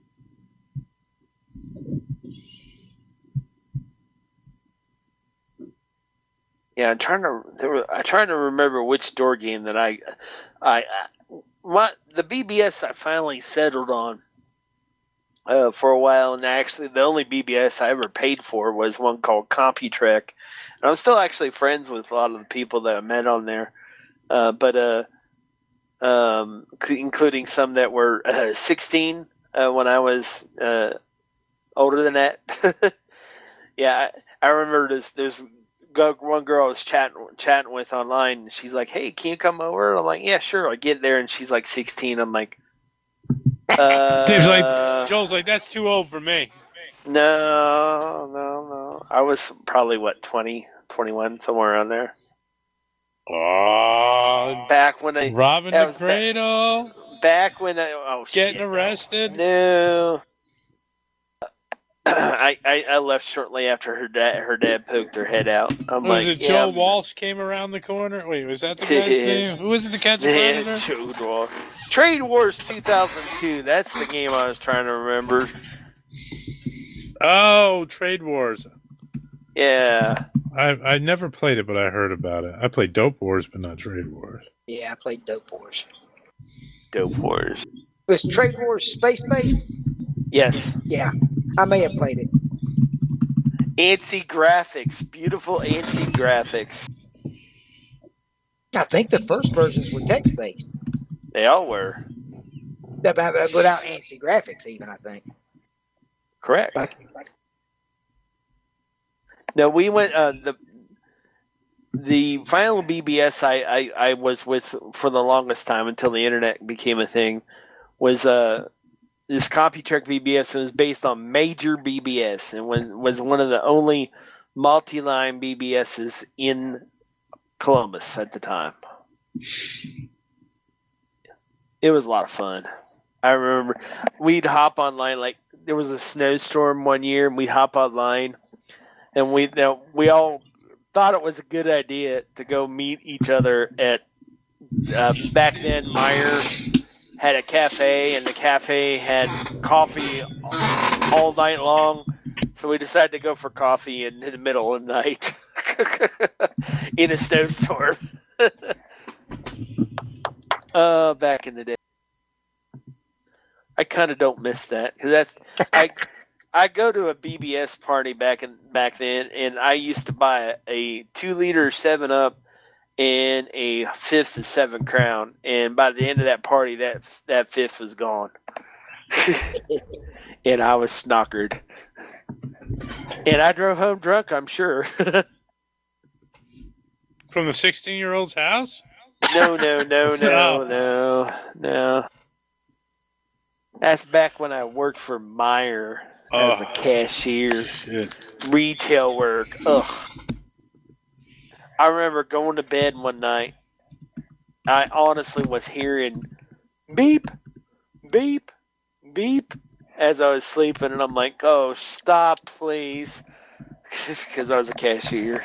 Yeah, I'm trying to. There were, I'm trying to remember which door game that I, I, I my the B B S I finally settled on. Uh, for a while, and actually the only B B S I ever paid for was one called CompuTrek, and I'm still actually friends with a lot of the people that I met on there, uh, but uh, um, c- including some that were uh, sixteen uh, when I was uh, older than that. yeah, I, I remember this. There's go- one girl I was chatting chatting with online. And she's like, "Hey, can you come over?" I'm like, "Yeah, sure." I get there, and she's like sixteen. I'm like. Uh, Dave's like, Joel's like, that's too old for me. No, no, no. I was probably, what, twenty, twenty-one, somewhere around there. Oh, Back when I... robbing that the was ba- cradle, Back when I... Oh, getting shit, arrested. No. I, I I left shortly after her dad her dad poked her head out. I'm Was like, it yeah, Joe I'm- Walsh came around the corner? Wait, was that the guy's Yeah. name? Who was the catch a Yeah, predator? Joe Walsh. Trade Wars two thousand two. That's the game I was trying to remember. Oh, Trade Wars. Yeah. I I never played it, but I heard about it. I played Dope Wars, but not Trade Wars. Yeah, I played Dope Wars. Dope Wars. Was Trade Wars space based? Yes. Yeah, I may have played it. ANSI graphics. Beautiful ANSI graphics. I think the first versions were text based, They all were. without ANSI graphics. Even I think. Correct. Like, No, we went uh, the the final B B S I, I, I was with for the longest time until the internet became a thing was uh this CompuTrek B B S. It was based on Major B B S and when, was one of the only multi-line B B Ss in Columbus at the time. It was a lot of fun. I remember we'd hop online, like there was a snowstorm one year and we'd hop online and we you know, we all thought it was a good idea to go meet each other at uh, back then Meyer had a cafe and the cafe had coffee all night long. So we decided to go for coffee in, in the middle of the night in a snowstorm. uh, back in the day. I kind of don't miss that because that's I I go to a B B S party back in back then, and I used to buy a, a two liter Seven Up and a fifth of Seven Crown, and by the end of that party, that that fifth was gone, and I was snockered, and I drove home drunk. I'm sure. From the sixteen-year-old's house? No, no, no, no, no, no. That's back when I worked for Meijer as a Oh, cashier. shit. Retail work. Ugh. I remember going to bed one night. I honestly was hearing beep, beep, beep as I was sleeping, and I'm like, oh, stop, please. Because I was a cashier.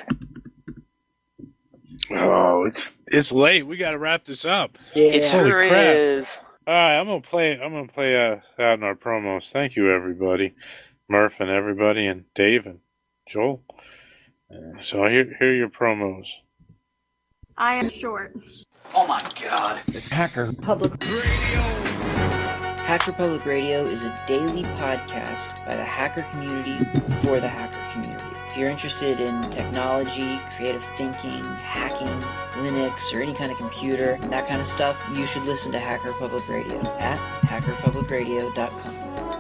Oh, it's it's late. We got to wrap this up. It Holy sure crap. is. All right, I'm gonna play. I'm gonna play uh, out in our promos. Thank you, everybody, Murph and everybody, and Dave and Joel. Uh, so here, here are your promos. I am short. Oh my god. It's Hacker Public Hacker Public Radio is a daily podcast by the hacker community for the hacker community. If you're interested in technology, creative thinking, hacking, Linux, or any kind of computer, that kind of stuff, you should listen to Hacker Public Radio at hacker public radio dot com.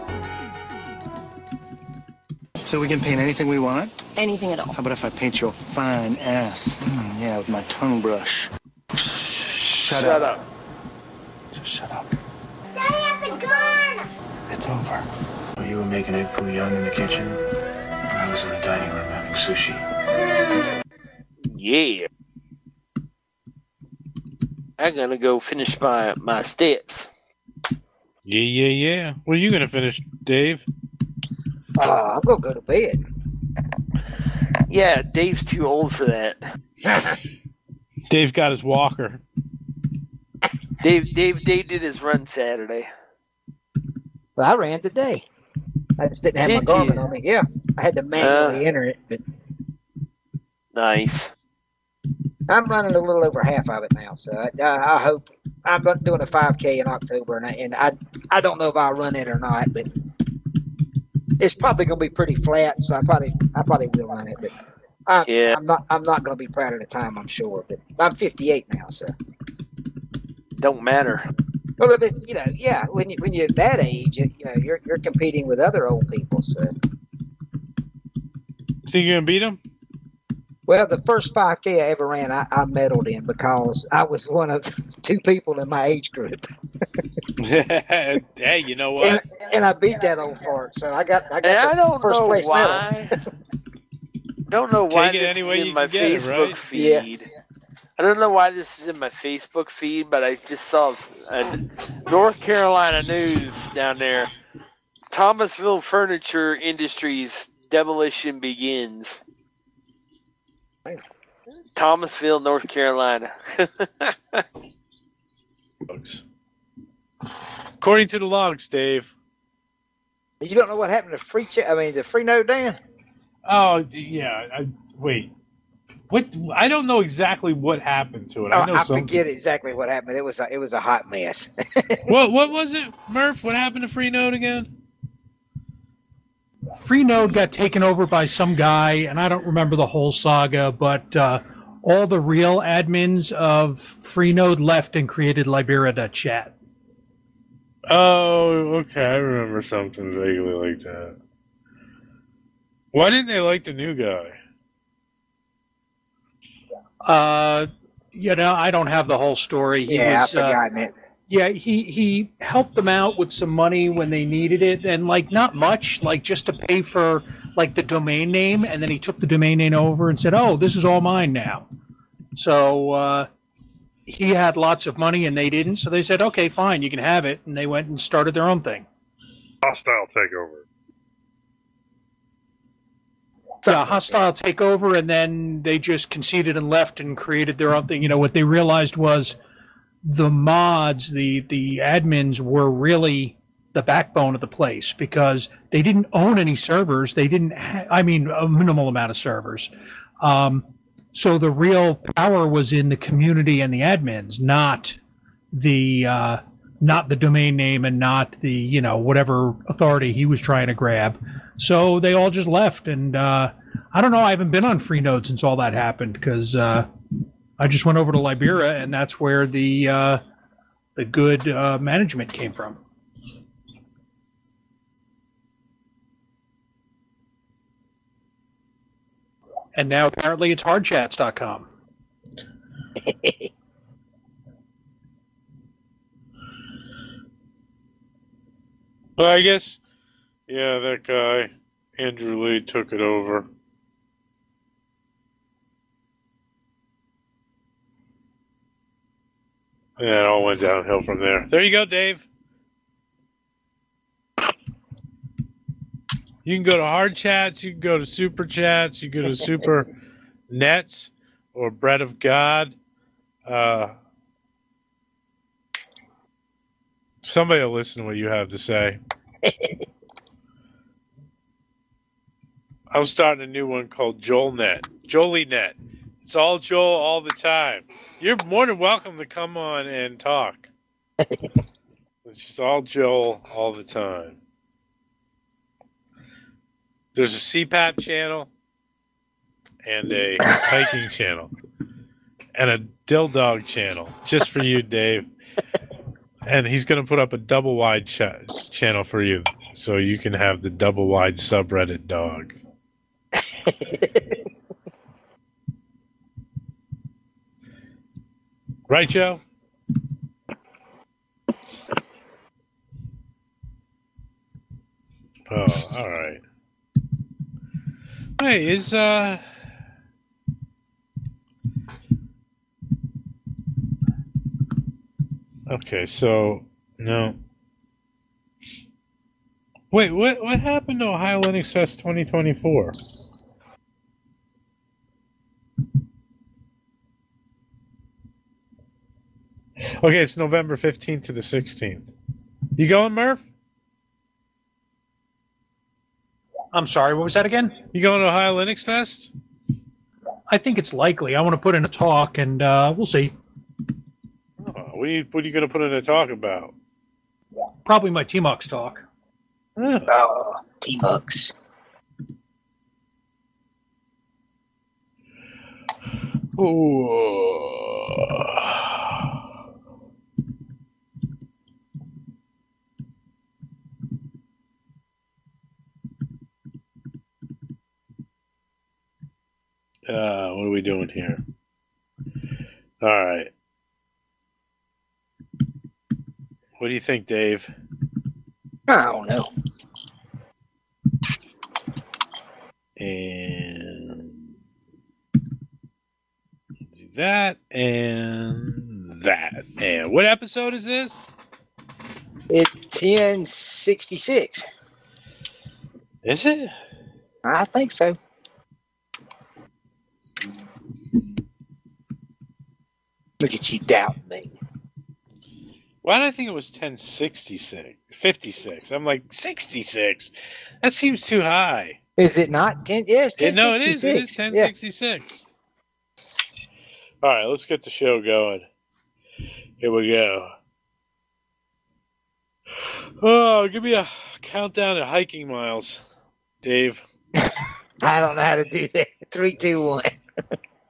So we can paint anything we want? anything at all. How about if I paint your fine ass? Mm, yeah, with my tongue brush. Shut, shut up. up. Just shut up. Daddy has a gun! It's over. While you were making egg foo young in the kitchen, I was in the dining room having sushi. Yeah. I'm gonna go finish my, my steps. Yeah, yeah, yeah. What are you gonna finish, Dave? Uh, I'm gonna go to bed. Yeah, Dave's too old for that. Dave got his walker. Dave, Dave, Dave did his run Saturday. Well, I ran today. I just didn't have Did my Garmin you? on me. Yeah, I had to manually Uh. enter it, but Nice. I'm running a little over half of it now. So I, I, I hope I'm doing a five K in October, and I, and I I don't know if I'll run it or not, but it's probably going to be pretty flat. So I probably I probably will run it, but I, Yeah. I'm not I'm not going to be proud of the time, I'm sure. But I'm fifty-eight now, so Don't matter. well, if it's, you know, yeah, when you when you're that age, you, you know, you're you're competing with other old people. So Think you're gonna beat him? well, the first five K I ever ran, I, I medaled in because I was one of two people in my age group. Hey, you know what? And, and I beat that old fart, so I got I got And the I don't first know place why. medal. don't know why Take it this any is way in you my can get it, Facebook right? feed. I don't know why this is in my Facebook feed, but I just saw a North Carolina news down there. Thomasville Furniture Industries demolition begins. Thomasville, North Carolina. According to the logs, Dave. You don't know what happened to free ch- I mean the free node, Dan? Oh yeah. I, wait. What? I don't know exactly what happened to it. Oh, I know I something. forget exactly what happened. It was a, it was a hot mess. What? What was it, Murph? What happened to Freenode again? Freenode got taken over by some guy, and I don't remember the whole saga, but uh, all the real admins of Freenode left and created Libera dot chat. Oh, okay. I remember something vaguely like that. Why didn't they like the new guy? Uh, you know, I don't have the whole story. He yeah, was, I uh, forgot it. Yeah, he, he helped them out with some money when they needed it, and like not much, like just to pay for like the domain name, and then he took the domain name over and said, "Oh, this is all mine now." So uh, he had lots of money, and they didn't. So they said, "Okay, fine, you can have it," and they went and started their own thing. Hostile takeover. Yeah, hostile takeover, and then they just conceded and left and created their own thing. You know, what they realized was the mods, the the admins were really the backbone of the place because they didn't own any servers. They didn't, ha- I mean, a minimal amount of servers. Um, so the real power was in the community and the admins, not the uh, not the domain name and not the, you know, whatever authority he was trying to grab. So they all just left. And uh, I don't know. I haven't been on Freenode since all that happened because uh, I just went over to Libera, and that's where the uh, the good uh, management came from. And now apparently it's hard chats dot com. Well, I guess, yeah, that guy, Andrew Lee, took it over. And it all went downhill from there. There you go, Dave. You can go to Hard Chats, you can go to Super Chats, you can go to Super Nets or Bread of God. Uh, somebody will listen to what you have to say. I'm starting a new one called JoelNet. JolieNet. It's all Joel all the time. You're more than welcome to come on and talk. It's just all Joel all the time. There's a C PAP channel and a hiking channel and a Dill Dog channel just for you, Dave. And he's going to put up a double wide ch- channel for you so you can have the double wide subreddit dog. Right, Joe? Oh, all right. Hey, is uh okay, so no. Wait, what what happened to Ohio Linux Fest twenty twenty-four? Okay, it's November fifteenth to the sixteenth. You going, Murph? I'm sorry, what was that again? You going to Ohio Linux Fest? I think it's likely. I want to put in a talk, and uh, we'll see. Oh, what are you what are you going to put in a talk about? Probably my T-Mux talk. Oh, Oh, T-Mux. Uh, what are we doing here? All right. What do you think, Dave? I don't know. And do that and that. And what episode is this? It's ten sixty-six. Is it? I think so. Look at you doubting me. Why did I think it was ten sixty-six? fifty-six. I'm like, sixty-six? That seems too high. Is it not ten? Yes, Yeah, ten no, it is. It is sixty-six. ten Yeah. sixty-six. All right, let's get the show going. Here we go. Oh, give me a countdown to hiking miles, Dave. I don't know how to do that. Three, two, one.